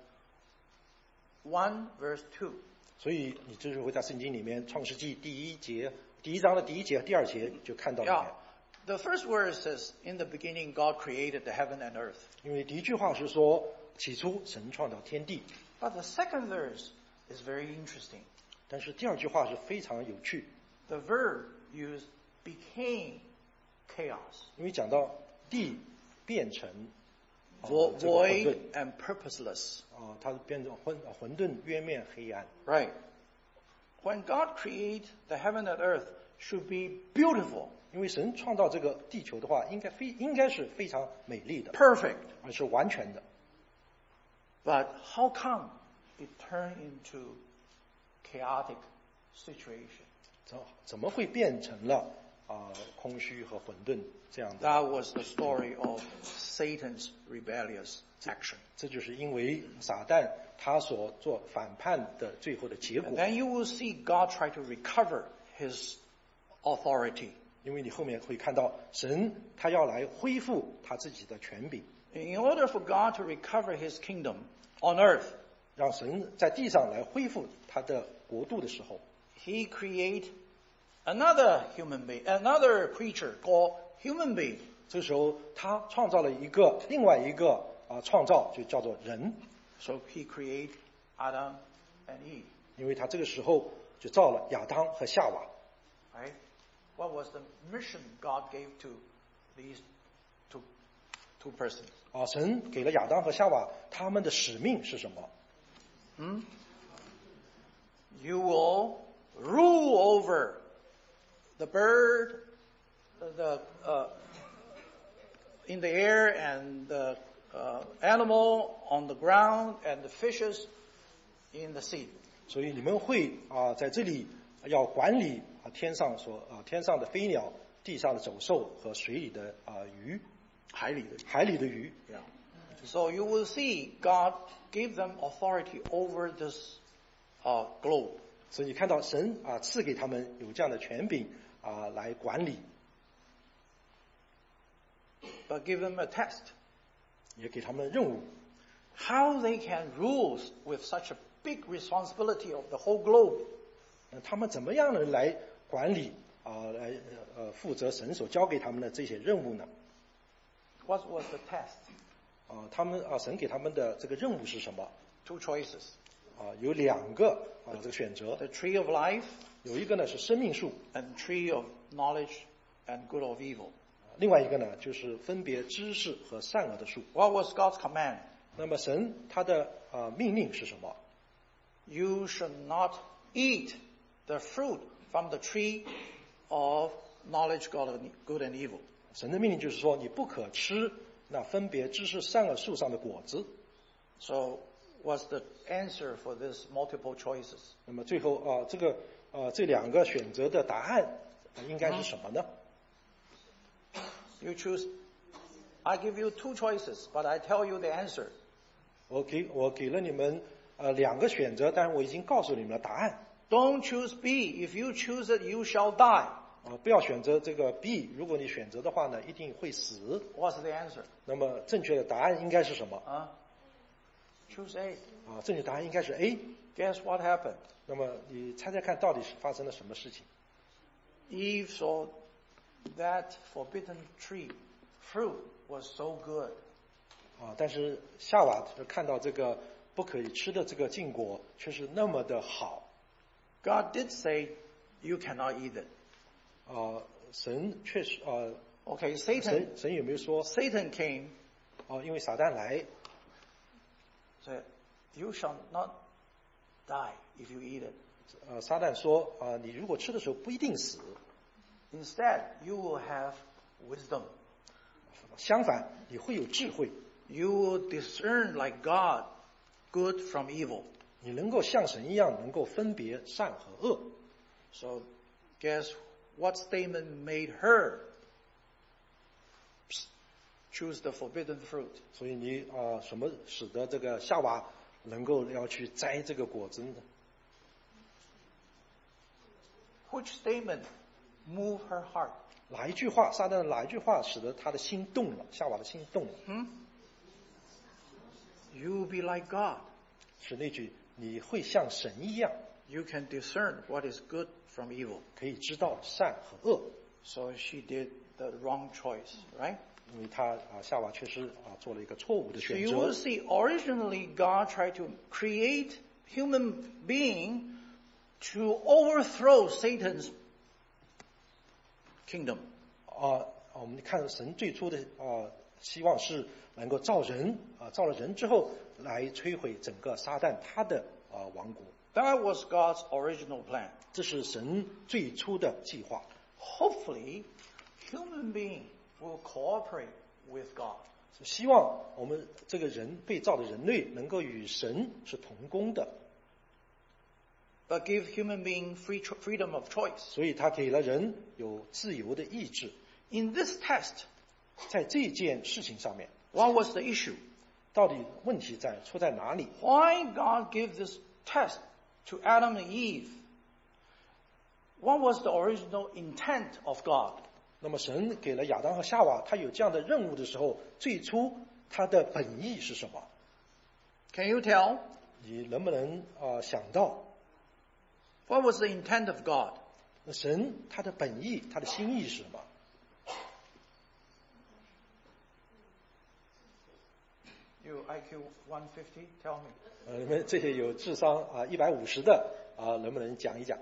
1, verse 2. 所以你就是会在圣经里面，《创世纪》第一章的第一节和第二节就看到里 Yeah, 面。 the first verse says, in the beginning God created the heaven and earth. 因为第一句话是说，起初神创造天地， But the second verse is very interesting. 但是第二句话是非常有趣， The verb used became chaos, 因为讲到地变成这个混 void 沌 and purposeless. 它变成混沌、渊面、黑暗。 Right. When God created the heaven and earth, should be beautiful, 因为神创造这个地球的话，应该是非常美丽的， perfect. 而是完全的。 But how come it turned into chaotic situation? 怎么会变成了空虚和混沌这样的？ That was the story of Satan's rebellious action. 这就是因为撒旦他所做反叛的最后的结 And 果。 then you will see God try to recover his authority. 因为你后面会看到神他要来恢复他自己的权柄， In order for God to recover his kingdom on earth, 让神在地上来恢复他的国度的时候， he created another human being, another creature called human being. 这时候他创造了另外一个创造，就叫做人， So he created Adam and Eve. 因为他这个时候就造了亚当和夏娃。 Right? What was the mission God gave to these two persons? 神给了亚当和夏娃，他们的使命是什么？ You will rule over the bird, in the air, and the animal on the ground, and the fishes in the sea. 所以你们会在这里要管理天上的飞鸟、地上的走兽和水里的鱼，海里的鱼。 Yeah. So you will see God give them authority over this globe. 所以你看到神赐给他们有这样的权柄来管理， But give them a test. 也给他们任务， How they can rule with such a big responsibility of the whole globe. 他们怎么样的来管理来负责神所交给他们的这些任务呢？ What was the test? 神给他们的这个任务是什么？ Two choices. 有两个这个选择， The tree of life 有一个呢是生命树， and tree of knowledge and good of evil. 另外一个呢就是分别知识和善恶的树。 What was God's command? 那么神他的命令是什么？ You should not eat the fruit from the tree of knowledge, good and evil. 神的命令就是说，你不可吃那分别知识善恶树上的果子。 So what's the answer for these multiple choices? 那么最后这个这两个选择的答案应该是什么呢？ You choose. I give you two choices, but I tell you the answer. 我给了你们两个选择，但是我已经告诉你们了答案。 Don't choose B. If you choose it, you shall die. 不要选择这个 B， 如果你选择的话呢，一定会死。 What's the answer? 那么正确的答案应该是什么？ Choose A. 正确答案应该是 A。 Guess what happened? 那么你猜猜看到底是发生了什么事情？ Eve saw that forbidden tree. Fruit was so good. 但是夏娃看到这个不可以吃的这个禁果却是那么的好。 God did say you cannot eat it. 神确实 Okay, Satan 神有没有说 Satan came, 因为撒旦来 said, you shall not die if you eat it. 撒旦说你如果吃的时候不一定死， Instead, you will have wisdom. 相反你会有智慧， You will discern like God, good from evil. 你能够像神一样能够分别善和恶。 So, guess what statement made her choose the forbidden fruit? 所以你什么使得这个夏娃能够要去摘这个果子呢？ Which statement moved her heart? 哪一句话，撒旦的哪一句话使得他的心动了，夏娃的心动了？ You will be like God. 是那句你会像神一样， You can discern what is good from evil. 可以知道善和恶。 So she did the wrong choice, right? 因为他夏娃确实做了一个错误的 So 选 you 择 will。see, originally God tried to create human being to overthrow Satan's kingdom. 我们看神最初的希望是能够造人造了人之后来摧毁整个撒旦他的王国。 That was God's original plan. 这是神最初的计划。 Hopefully, human being will cooperate with God. 希望我们这个人被造的人类能够与神是同工的， But give human being freedom of choice. 所以他给了人有自由的意志。 In this test, 在这件事情上面， what was the issue? 到底问题出在哪里？ Why God gave this test to Adam and Eve? What was the original intent of God? 那么神给了亚当和夏娃，他有这样的任务的时候，最初他的本意是什么？ Can you tell? 你能不能想到？ What was the intent of God? 那神他的本意，他的心意是什么？ You IQ 150, tell me. 你们这些有智商150的能不能讲一讲？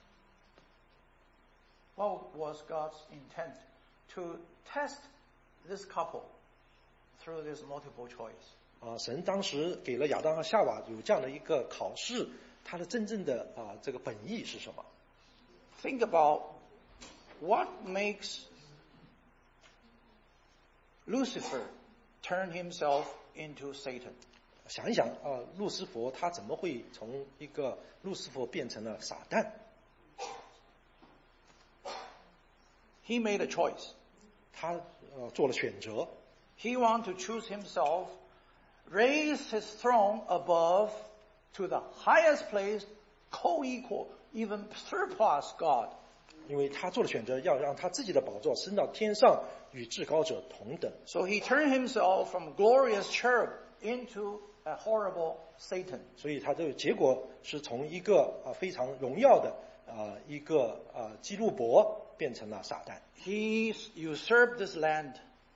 What was God's intent to test this couple through this multiple choice? 神当时给了亚当和夏娃有这样的一个考试，他的真正的这个本意是什么？ Think about what makes Lucifer turn himself into Satan. 想一想路斯佛他怎么会从一个路斯佛变成了撒旦？ He made a choice. 他做了选择， He wanted to choose himself, raise his throne above to the highest place, co-equal, even surpass God. 因为他做了选择，要让他自己的宝座升到天上，与至高者同等。 So he turned himself from glorious cherub into a horrible Satan. 所以他的结果是从一个非常荣耀的一个基路伯变成了撒旦。 He usurped this land.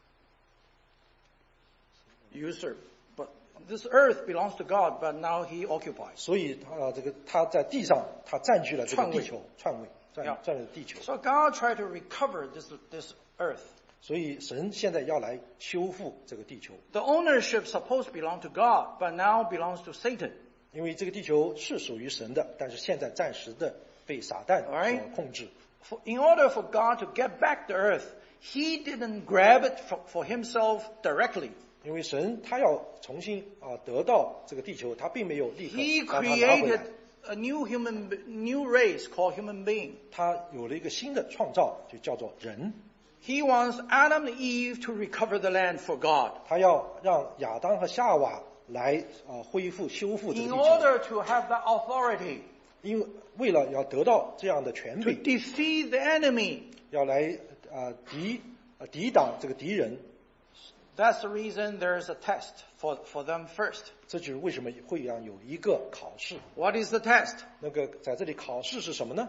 Usurp. But this earth belongs to God, but now he occupies. 所以他在地上，他占据了这个地球，篡位，占了地球。 So God tried to recover this earth. 所以神现在要来修复这个地球， The ownership supposed to belong to God, but now belongs to Satan. 因为这个地球是属于神的，但是现在暂时的被撒旦所控制。 In order for God to get back the earth, he didn't grab it for himself directly. 因为神他要重新得到这个地球，他并没有立刻 He 把它拿回 created 来。 a new race called human being. 他有了一个新的创造，就叫做人。 He wants Adam and Eve to recover the land for God. 他要让亚当和夏娃来恢复修复这个 In 地球， order to have the authority 因为为了要得到这样的权 to 柄， defeat the enemy. 要来抵挡这个敌人。 That's the reason there's a test for them first. 这就是为什么会让有一个考试。 What is the test? 那个在这里考试是什么呢？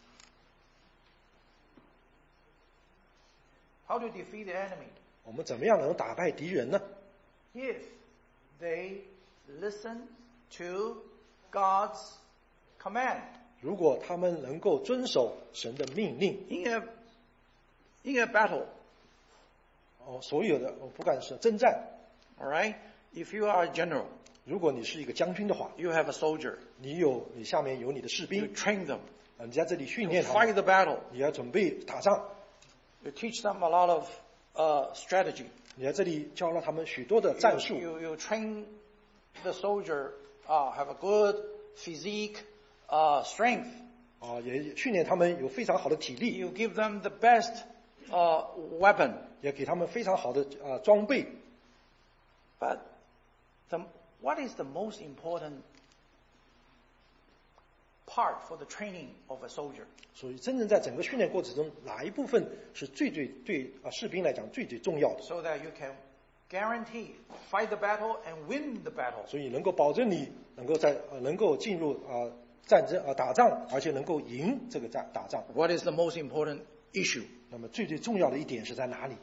How to defeat the enemy? 我们怎么样能打败敌人呢？ If they listen to God's command. 如果他们能够遵守神的命令， In a battle, 所有的不管是征战， all right? If you are a general, 如果你是一个将军的话， you have a soldier. 你下面有你的士 You 兵， train them. 你在这里训 You 练他 fight 们， the battle. 你要准备打仗， You teach them a lot of strategy. 你在这里教了他们许多的战术， You train the soldier, have a good physique, strength. 也训练他们有非常好的体力， You give them the best weapon. 也给他们非常好的装备。 But what is the most important part for the training of a soldier? 所以，真正在整个训练过程中，哪一部分是对士兵来讲最重要的？ So that you can guarantee fight the battle and win the battle. 所以能够保证你能够进入战争打仗，而且能够赢这个打仗。 What is the most important issue? 那么最重要的一点是在哪里？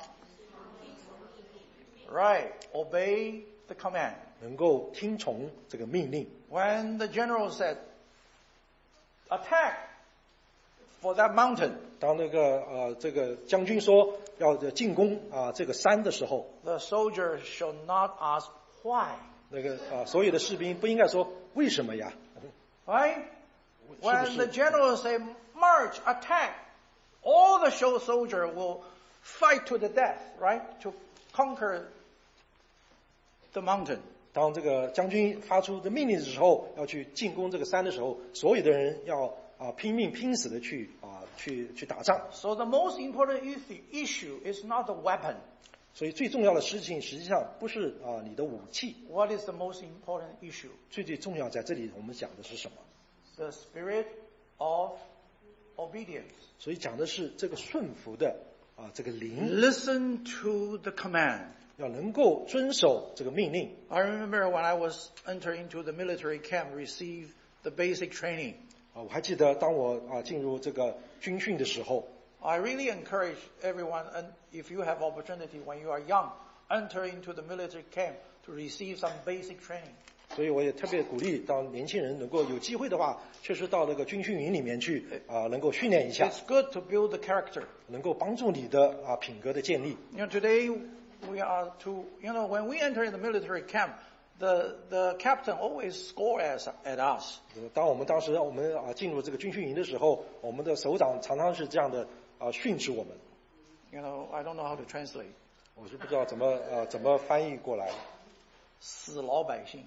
Right. Obey the command. 能够听从这个命令。 When the general said, attack for that mountain, 当这个将军说要进攻这个山的时候， the soldier shall not ask why. 所有的士兵不应该说为什么呀？ Right? When the general say march, attack, all the soldier will fight to the death, right? To conquer the mountain. 当这个将军发出的命令的时候，要去进攻这个山的时候，所有的人要拼命拼死的去打仗。 So the most important issue is not the weapon. 所以最重要的事情实际上不是你的武器， What is the most important issue? 最重要在这里我们讲的是什么？ The spirit of obedience. 所以讲的是这个顺服的这个灵， Listen to the command. 要能够遵守这个命令。 I remember when I was entering into the military camp, receive the basic training. 我还记得当我进入这个军训的时候， I really encourage everyone, and if you have opportunity when you are young, enter into the military camp to receive some basic training. 所以我也特别鼓励当年轻人能够有机会的话，确实到那个军训营里面去能够训练一下， It's good to build the character. 能够帮助你的品格的建立。 Today we are when we enter in the military camp, the captain always score at us. 当时我们进入这个军训营的时候，我们的首长常常是这样的训斥我们。 I don't know how to translate. 我是不知道怎么翻译过来。 死老百姓。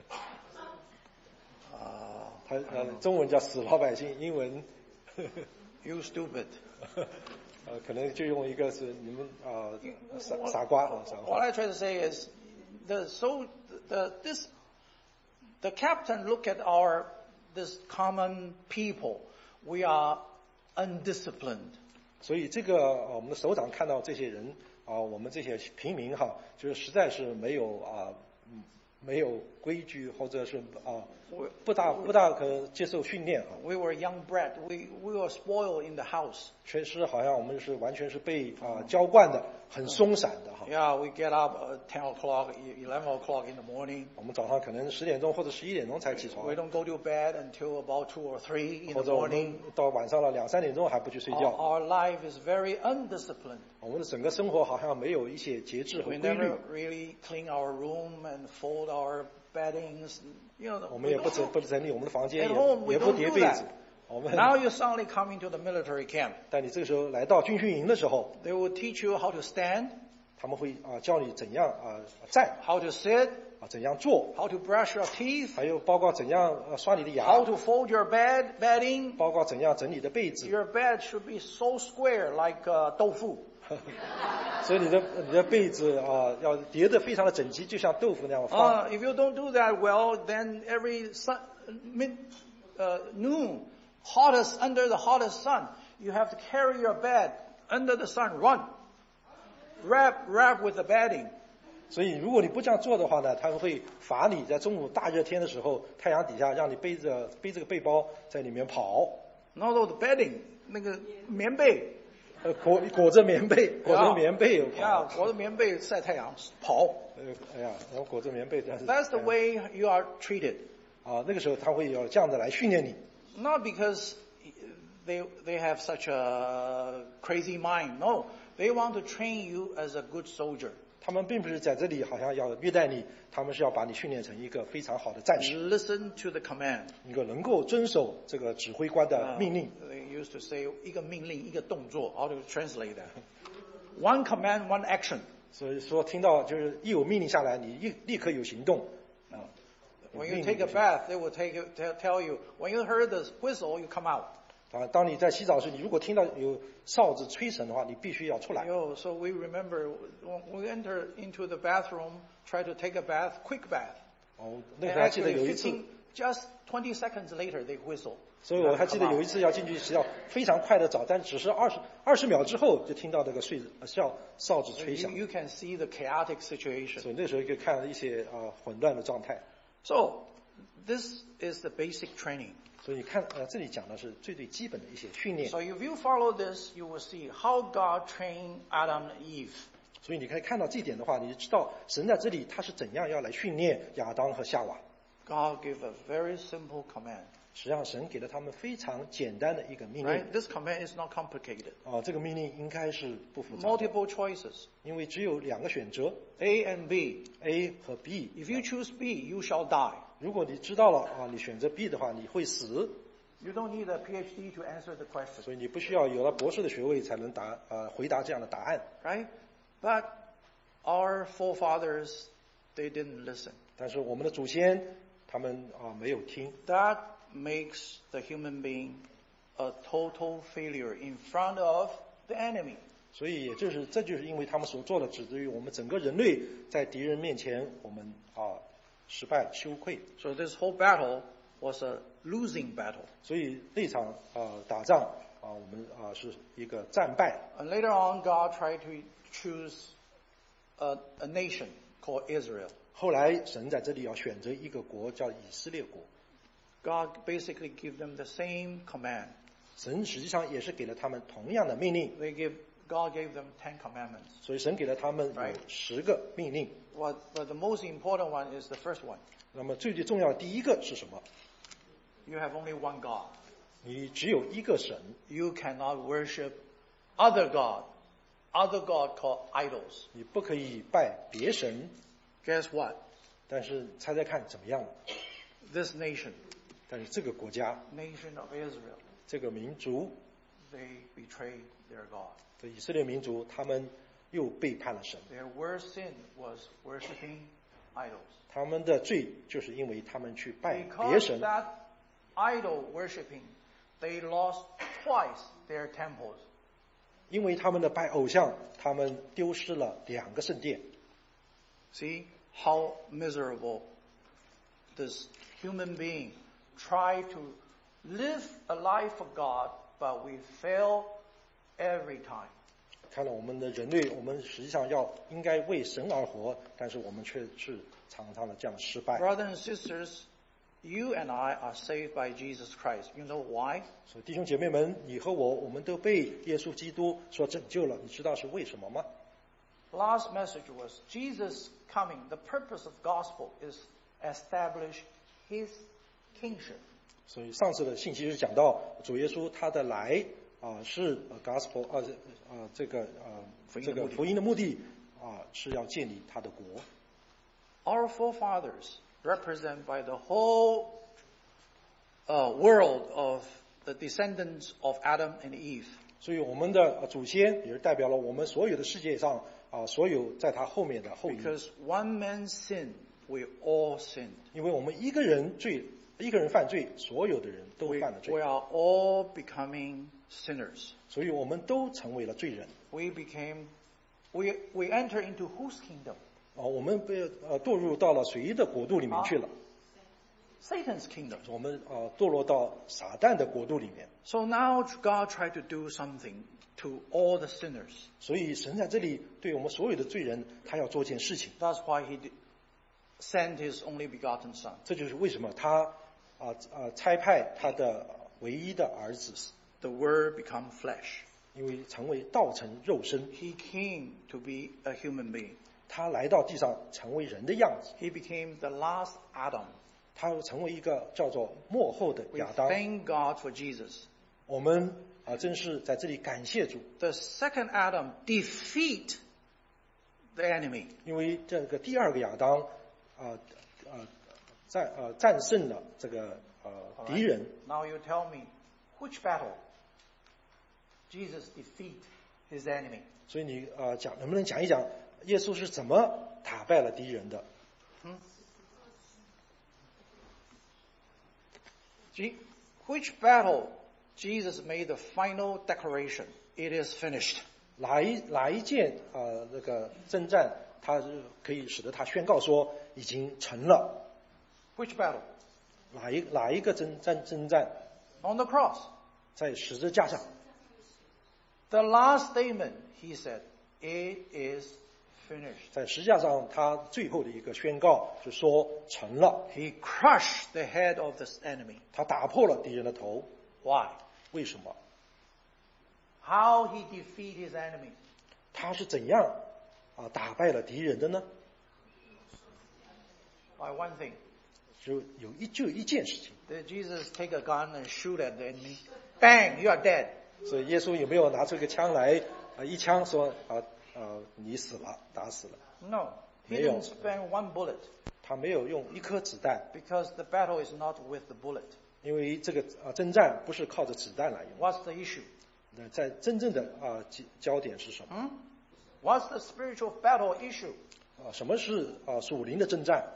他中文叫死老百姓，英文 You stupid. 可能就用一个是你们傻瓜。 What I try to say is, the captain look at this common people. We are undisciplined. 所以我们的首长看到这些人我们这些平民就是实在是没有规矩，或者是不大可接受训练。 We were young bred. We were spoiled in the house. 确实好像我们是完全是被娇惯的，很松散的。 Yeah, we get up at 10 o'clock, 11 o'clock in the morning. 我们早上可能10点钟或者11点钟才起床。 We don't go to bed until about 2 or 3 in 或 the 者我们 morning. 到晚上了2、3点钟还不去睡觉。 Our life is very undisciplined. 我们的整个生活好像没有一些节制和 We 规律。 never really clean our room and fold our beddings. 我们也不整理我们的房间， At home, we 也不 don't 叠 do 被 that. 子。 Now you suddenly come into the military camp. 但你这个时候来到军训营的时候， They will teach you how to stand, 他们会教你怎样站 how to sit, 怎样做， how to brush your teeth, 还有包括怎样刷你的牙， how to fold your bedding. 包括怎样整理的被子。 Your bed should be so square like tofu. 所以你的被子要叠得非常的整齐，就像豆腐那样方。 If you don't do that well, then every noon, under the hottest sun, you have to carry your bed under the sun, run, wrap with the bedding. 所以如果你不这样做的话呢，他们会罚你在中午大热天的时候，太阳底下让你背这个背包在里面跑。 Not the bedding, 那个棉被。 裹着棉被，裹着棉被跑。裹着棉被晒太阳跑。 然后裹着棉被。 That's the way you are treated. 那个时候他会有这样的来训练你。 Not because they have such a crazy mind. No, they want to train you as a good soldier. 他们并不是在这里好像要虐待你，他们是要把你训练成一个非常好的战士。 Listen to the command. 一个能够遵守这个指挥官的命令。 They used to say 一个命令一个动作。How to translate that? One command, one action. 所以说听到就是一有命令下来，你立刻有行动。 When you take a bath, they will tell you when you heard the whistle, you come out. 当你在洗澡时，你如果听到有哨子吹声的话，你必须要出来。 So we remember when we enter into the bathroom, try to take a bath, quick bath. 那个还记得有一次 ，just 20 seconds later they whistle. 所以我还记得有一次要进去洗澡，非常快的澡，但只是20秒之后就听到那个哨子吹响。 You can see the chaotic situation. 所以那时候可以看到一些混乱的状态。 So this is the basic training. 所以你看这里讲的是最基本的一些训练。 So if you follow this, you will see how God trained Adam and Eve. 所以你可以看到这一点的话，你就知道神在这里他是怎样要来训练亚当和夏娃。 God gave a very simple command. 实际上神给了他们非常简单的一个命令。 Right? This command is not complicated. 这个命令应该是不复杂。 Multiple choices. 因为只有2个选择 A and B. A 和 B. If you choose B, you shall die. 如果你知道了你选择 B 的话，你会死。 You don't need a PhD to answer the question. 所以你不需要有了博士的学位才能回答这样的答案。 Right? But our forefathers, they didn't listen. 但是我们的祖先他们没有听。 That makes the human being a total failure in front of the enemy. 所以这就是因为他们所做的，指至于我们整个人类在敌人面前我们失败羞愧。 So this whole battle was a losing battle. 所以那场打仗我们是一个战败。 And later on, God tried to choose a nation called Israel. 后来神在这里要选择一个国叫以色列国。 God basically gave them the same command. 神实际上也是给了他们同样的命令。 God gave them 10 commandments. 所以神给了他们有10个命令。 But the most important one is the first one. 那么最重要的第一个是什么？ You have only one God. 你只有一个神。 You cannot worship other God called idols. 你不可以拜别神。 Guess what? 但是猜猜看怎么样？ This nation. 但是这个国家 Nation of Israel. 这个民族 They betrayed their God. 这以色列民族他们又背叛了神。 Their worst sin was worshiping idols. 他们的罪就是因为他们去拜别 Because 神。 that idol worshiping, they lost twice their temples. 因为他们的拜偶像，他们丢失了2个圣殿。 See how miserable this human being try to live a life for God, but we fail every time. 看了我们的人类，我们实际上应该为神而活，但是我们却是常常的这样失败。 Brothers and sisters, you and I are saved by Jesus Christ. You know why? 所以弟兄姐妹们，你和我们都被耶稣基督所拯救了，你知道是为什么吗？ Last message was Jesus coming. The purpose of gospel is establish His kingship. 所以上次的信息是讲到主耶稣他的来是gospel 这个福音的目的是要建立他的国。 Our forefathers, represented by the whole world of the descendants of Adam and Eve. 所以我们的祖先也是代表了我们所有的世界上所有在他后面的后裔。 Because one man's sin we all sinned. 因为我们一个人犯罪，所有的人都 We 犯了罪， are all becoming sinners. 所以我们都成为了罪人。 We enter into whose kingdom? 我们被堕入到了谁的国度里面去了？ Satan's kingdom. 我们堕落到撒旦的国度里面。 So now God tried to do something to all the sinners. 所以神在这里对我们所有的罪人，他要做件事情。 That's why he sent his only begotten son. 这就是为什么他差派他的唯一的儿子， The word become flesh. 因为成为道成肉身， He came to be a human being. 他来到地上成为人的样子， He became the last Adam. 他成为一个叫做末后的 We 亚当。 thank God for Jesus. 我们真是在这里感谢主， The second Adam defeat the enemy. 因为这个第二个亚当战胜了这个敌人。 Now you tell me, which battle Jesus defeat his enemy? 所以你能不能讲一讲耶稣是怎么打败了敌人的？ Which battle Jesus made the final declaration? It is finished. 哪一件那个征战，他是可以使得他宣告说已经成了？ Which battle? 哪一个征战？ On the cross. 在十字架上。 The last statement, he said, it is finished. 在十字架上，他最后的一个宣告是说成了。 He crushed the head of this enemy. 他打破了敌人的头。 Why? 为什么？ How he defeat his enemy? 他是怎样打败了敌人的呢？ By one thing. 就一件事情。 Did Jesus take a gun and shoot at the enemy? Bang, you are dead. 所以耶稣有没有拿出一个枪来一枪说你死了，打死了？ No. He 没有。 didn't spend one bullet 他没有用一颗子弹， because the battle is not with the bullet. 因为这个征战不是靠着子弹来用。 What's the issue? 在真正的焦点是什么？ What's the spiritual battle issue? 什么是属灵的征战？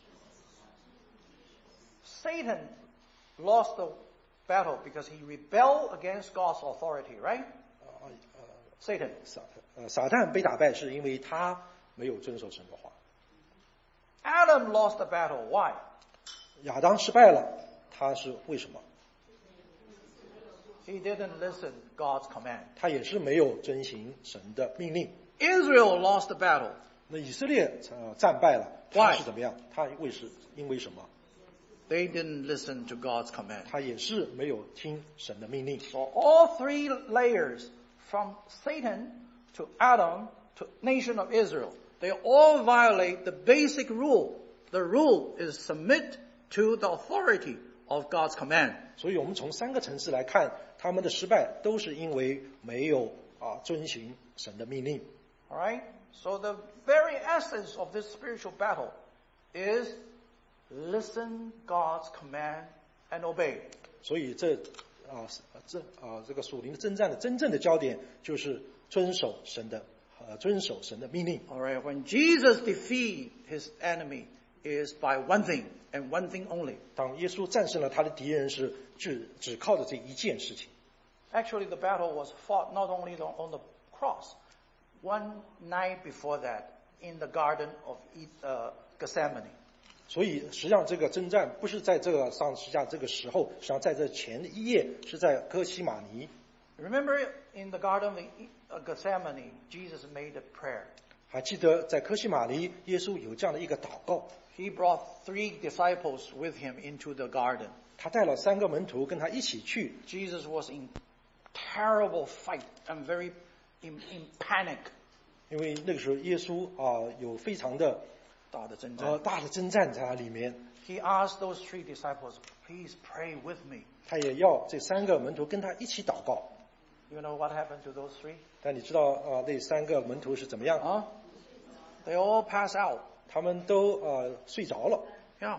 Satan lost the battle because he rebelled against God's authority, right? Satan. 撒旦被打败是因为他没有遵守神的话。 Adam lost the battle. Why? 亚当失败了，他是为什么？ He didn't listen God's command. 他也是没有遵行神的命令。 Israel lost the battle. 那以色列战败了，他是怎么样？他因为什么？ They didn't listen to God's command. 他也是没有听神的命令。 So all three layers, from Satan to Adam to nation of Israel, they all violate the basic rule. The rule is submit to the authority of God's command. 所以我们从3个层次来看，他们的失败都是因为没有遵行神的命令。 All right? So the very essence of this spiritual battle is listen God's command and obey. 所以这个属灵的征战的真正的焦点就是遵守神的命令。 All right? When Jesus defeat his enemy is by one thing and one thing only. 当耶稣战胜了他的敌人时，只靠着这一件事情。 Actually, the battle was fought not only on the cross. One night before that, in the Garden of Gethsemane. 所以实际上这个征战不是在这个上十字架这个时候，实际上在这前一夜是在哥西马尼。 Remember, in the Garden of Gethsemane, Jesus made a prayer. 还记得在哥西马尼，耶稣有这样的一个祷告， He brought 3 disciples with him into the garden. 他带了3个门徒跟他一起去。 Jesus was in terrible fight and very in panic. 因为那个时候耶稣有非常的大的征战在他里面。 He asked those 3 disciples, please pray with me. 他也要这3个门徒跟他一起祷告。 You know what happened to those 3? 但你知道那3个门徒是怎么样？ They all pass out. 他们都睡着了。 Yeah.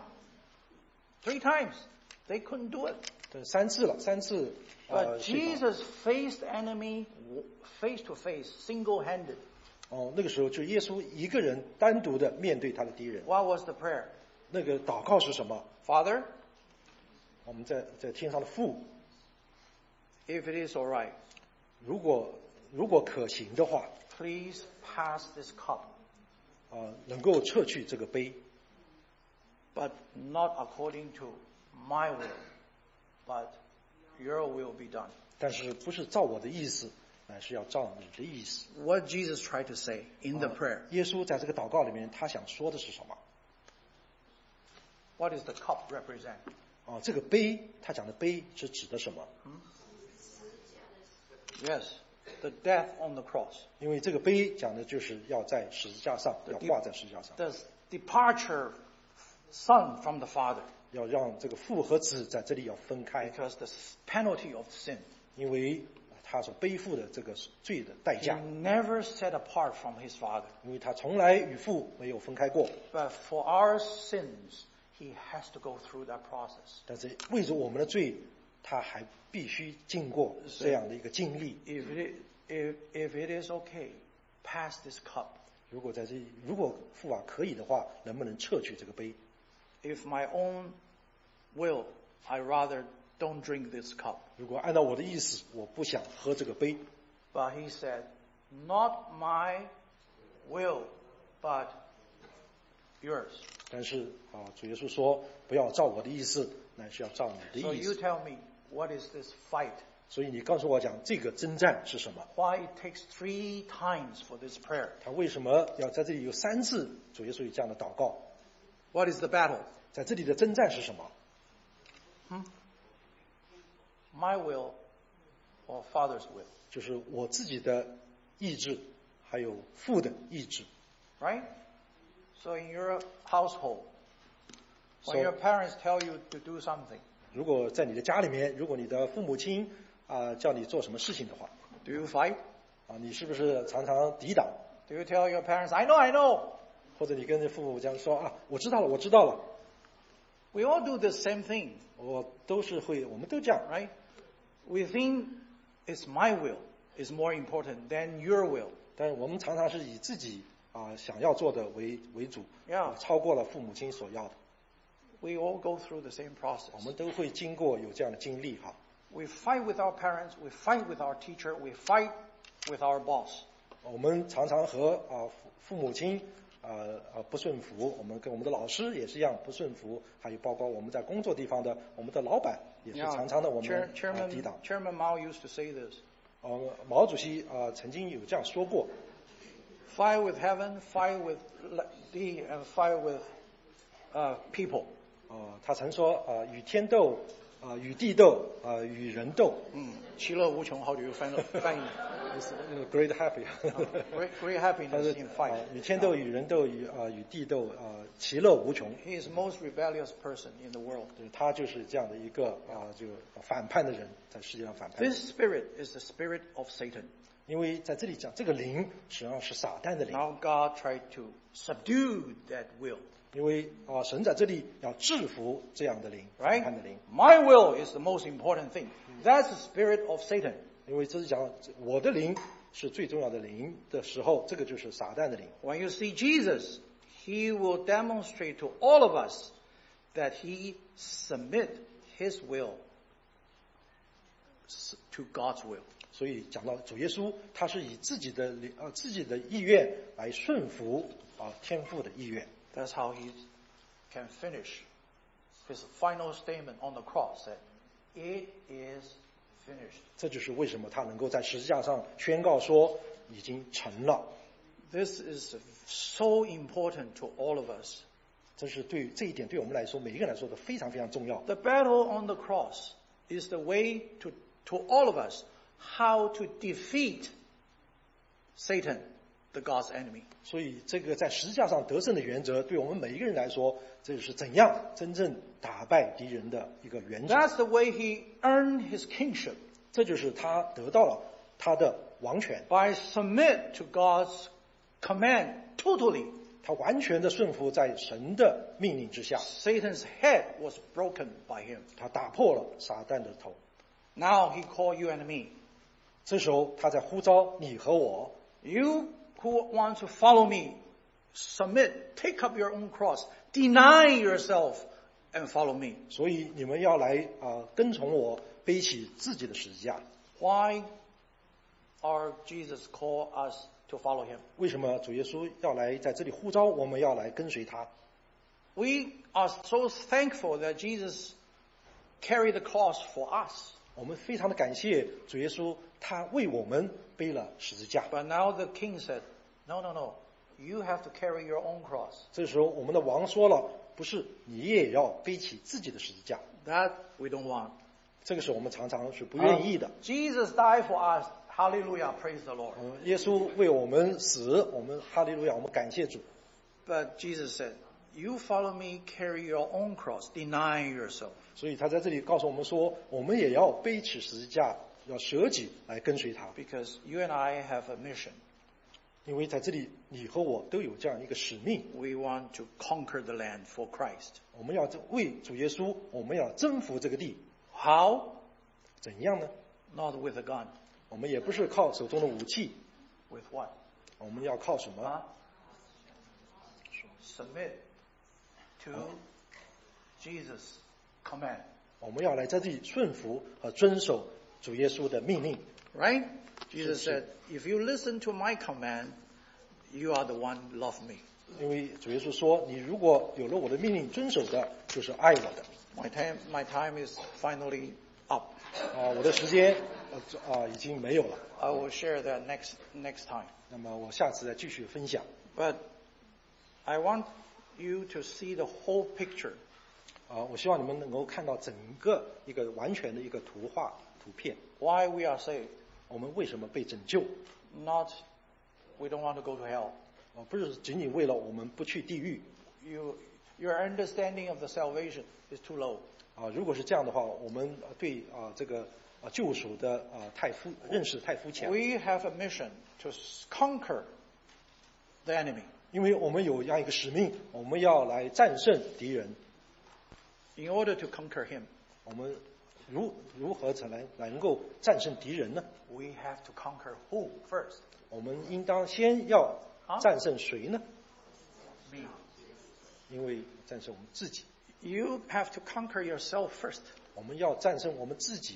3 times. They couldn't do it. 3次了，3次。 But Jesus faced the enemy face to face, single-handed. 那个时候就耶稣一个人单独的面对他的敌人。 What was the prayer? 那个祷告是什么？ Father, 我们在天上的父， if it is all right, 如果可行的话， please pass this cup, 能够撤去这个杯， but not according to my will, but your will be done. 但是不是照我的意思，乃是要照你的意思。 What Jesus tried to say in the prayer? 耶稣在这个祷告里面，他想说的是什么？ What does the cup represent? 这个杯，他讲的杯是指的什么？ Yes, the death on the cross. 因为这个杯讲的就是要在十字架上，要挂在十字架上， The departure son from the father, 要让这个父和子在这里要分开， because the penalty of sin. 因为他所背负的这个罪的代 He 价， never set apart from his father. 因为他从来与父没有分开过。 But for our sins, he has to go through that process. 但是为着我们的罪，他还必须经过这样的一个经历。 If it is okay, pass this cup. 如果父啊可以的话，能不能撤去这个杯？ If my own will, I rather don't drink this cup. 如果按照我的意思，我不想喝这个杯。 But he said, not my will, but yours. 但是主耶稣说，不要照我的意思，乃是要照你的 So 意 you 思。 tell me, what is this fight? 所以你告诉我讲这个征战是什么？ Why it takes 3 times for this prayer? 他为什么要在这里有3次主耶稣有这样的祷告？ What is the battle? 在这里的征战是什么？ My will or Father's will? 就是我自己的意志，还有父的意志。 Right? So in your household, when So- your parents tell you to do something, 如果在你的家里面，如果你的父母亲叫你做什么事情的话， do you fight? 你是不是常常抵挡？ Do you tell your parents, I know? 或者你跟父母这样说我知道了，我知道了。 We all do the same thing, 我们都这样。 right? We think it's my will is more important than your will. 但我们常常是以自己想要做的为主， Yeah. 超过了父母亲所要的。 We all go through the same 我 process. 们都会经过有这样的经历哈。 We fight with our parents, we fight with our teacher, we fight with our boss. 我们常常和父母亲不顺服，我们跟我们的老师也是一样不顺服，还有包括我们在工作地方的我们的老板也是常常的我们抵挡。 Chairman Mao used to say this. 毛主席曾经有这样说过 Fight with heaven, fight with thee, and fight with people. 他曾说与天斗与地斗与人斗。 其乐无穷, how do you翻译? Great happy. Great happiness in fight. 与天斗与人斗与地斗其乐无穷。 He is the most rebellious person in the world. 他就是这样的一个就反叛的人，在世界上反叛。 This spirit is the spirit of Satan. 因为在这里讲，这个灵实际上是撒旦的灵。 Now God tried to subdue that will. 因为神在这里要制服这样的灵， Right? 反叛的灵。 My will is the most important thing. That's the spirit of Satan. 因为这是讲我的灵是最重要的灵的时候，这个就是撒旦的灵。 When you see Jesus, he will demonstrate to all of us that he submit his will to God's will. 所以讲到主耶稣，他是以自己的意愿来顺服天父的意愿。 That's how he can finish his final statement on the cross, that it is finished. 这就是为什么他能够在十字架上宣告说已经成了。 This is so important to all of us. 这一点对我们来说，每一个人来说都非常非常重要。 The battle on the cross is the way to all of us how to defeat Satan, the God's enemy. 所以这个在十字架上得胜的原则，对我们每一个人来说，这是怎样真正打败敌人的一个原则。 That's the way he earned his kingship. 这就是他得到了他的王权， By submit to God's command totally. 他完全的顺服在神的命令之下， Satan's head was broken by him. 他打破了撒旦的头。 Now he called you and me. 这时候他在呼召你和我， You who want to follow me, submit, take up your own cross, deny yourself, and follow me. 所以你们要来跟从我，背起自己的十字架。 Why are Jesus call us to follow him? 为什么主耶稣要来在这里呼召我们要来跟随他？ We are so thankful that Jesus carried the cross for us. 我们非常的感谢主耶稣，他为我们背了十字架。 But now the king said, no, no, no. You have to carry your own cross. 这时候我们的王说了，不是，你也要背起自己的十字架。 That we don't want. 这个是我们常常是不愿意的。 Jesus died for us. Hallelujah. Praise the Lord. 耶稣为我们死，我们哈利路亚，我们感谢主。 But Jesus said, you follow me, carry your own cross, deny yourself. 所以他在这里告诉我们说，我们也要背起十字架，要舍己来跟随他。 Because you and I have a mission. 因为在这里，你和我都有这样一个使命， We want to conquer the land for Christ. 我们要为主耶稣，我们要征服这个地。 How? 怎样呢？ Not with a gun. 我们也不是靠手中的武器， With what? 我们要靠什么？ Submit to Jesus' command. 我们要来在这里顺服和遵守主耶稣的命令。 Right? Jesus said, if you listen to my command, you are the one who love me. 因为主耶稣说，你如果有了我的命令遵守的，就是爱我的。 My time is finally up. 我的时间已经没有了。 I will share that next time. 那么我下次再继续分享。 But I want you to see the whole picture. 我希望你们能够看到整个一个完全的一个图画图片。 Why we are saved. 我们为什么被拯救？ Not, we don't want to go to hell. 不是仅仅为了我们不去地狱。 Your understanding of the salvation is too low. 如果是这样的话，我们对这个救赎的认识太肤浅。 We have a mission to conquer the enemy. 因为我们有这样一个使命，我们要来战胜敌人。 In order to conquer him, 我们如何才能够战胜敌人呢？ we have to conquer who first? 我们应当先要战胜谁呢？ Me. 因为战胜我们自己， You have to conquer yourself first 我们要战胜我们自己，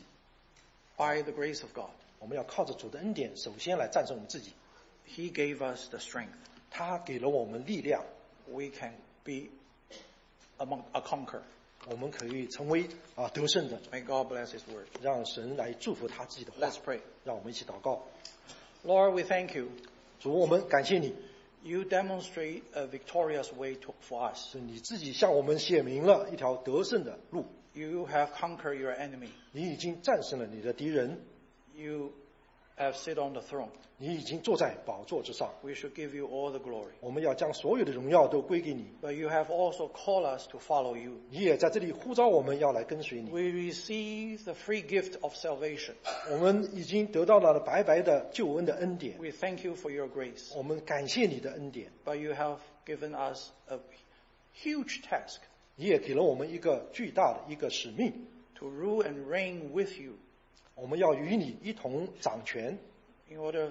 by the grace of God. 我们要靠着主的恩典，首先来战胜我们自己。 He gave us the strength. 他给了我们力量， We can be among a conqueror. 我们可以成为得胜的。 May God bless His word. 让神来祝福他自己的话。 Let's pray. 让我们一起祷告。 Lord, we thank you. 主，我们感谢你， You demonstrate a victorious way for us. 是你自己向我们显明了一条得胜的路。 You have conquered your enemy. 你已经战胜了你的敌人， You have sit on the throne. 你已经坐在宝座之上。 We should give you all the glory. 我们要将所有的荣耀都归给你。 But you have also called us to follow you. 你也在这里呼召我们要来跟随你。 We receive the free gift of salvation. 我们已经得到了白白的救恩的恩典。 We thank you for your grace. 我们感谢你的恩典。 But you have given us a huge task 你也给了我们一个巨大的一个使命， to rule and reign with you 我们要与你一同掌权， in order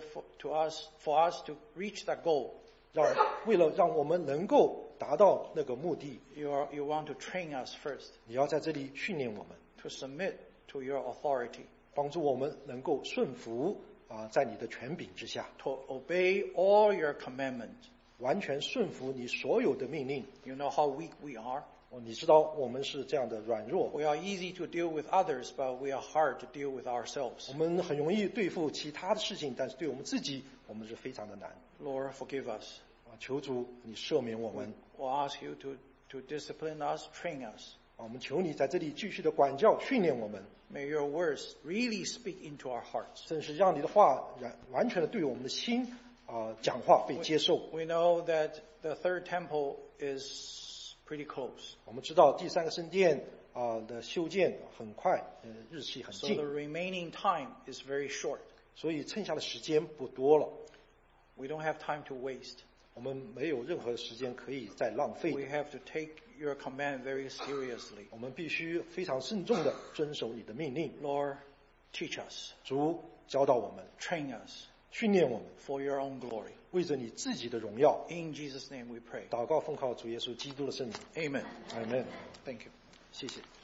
for us to reach that goal. 为了让我们能够达到那个目的， You want to train us first 你要在这里训练我们， to submit to your authority, 帮助我们能够顺服在你的权柄之下， to obey all your commandments. 完全顺服你所有的命令。 You know how weak we are. 你知道我们是这样的软弱， We are easy to deal with others, but we are hard to deal with ourselves. 我们很容易对付其他的事情，但是对我们自己，我们是非常的难。 Lord, forgive us. 求主你赦免我们， We'll ask you to discipline us, train us. 我们求你在这里继续的管教训练我们， May your words really speak into our hearts. 正是让你的话完全的对我们的心讲话被接受。 We know that the third temple is pretty close. 我们知道第三个圣殿的修建很快，日期很 So 近 the，remaining time is very short. 所以剩下的时间不多了。 We don't have time to waste. 我们没有任何时间可以再浪费 We have to take your command very seriously. 我们必须非常慎重的遵守你的命令。 Lord, teach us, 主教导我们， train us, 训练我们， for your own glory. 为着你自己的荣耀。 In Jesus' name we pray. 祷告奉靠主耶稣基督的圣名， Amen. 阿门。 Thank you. 谢谢。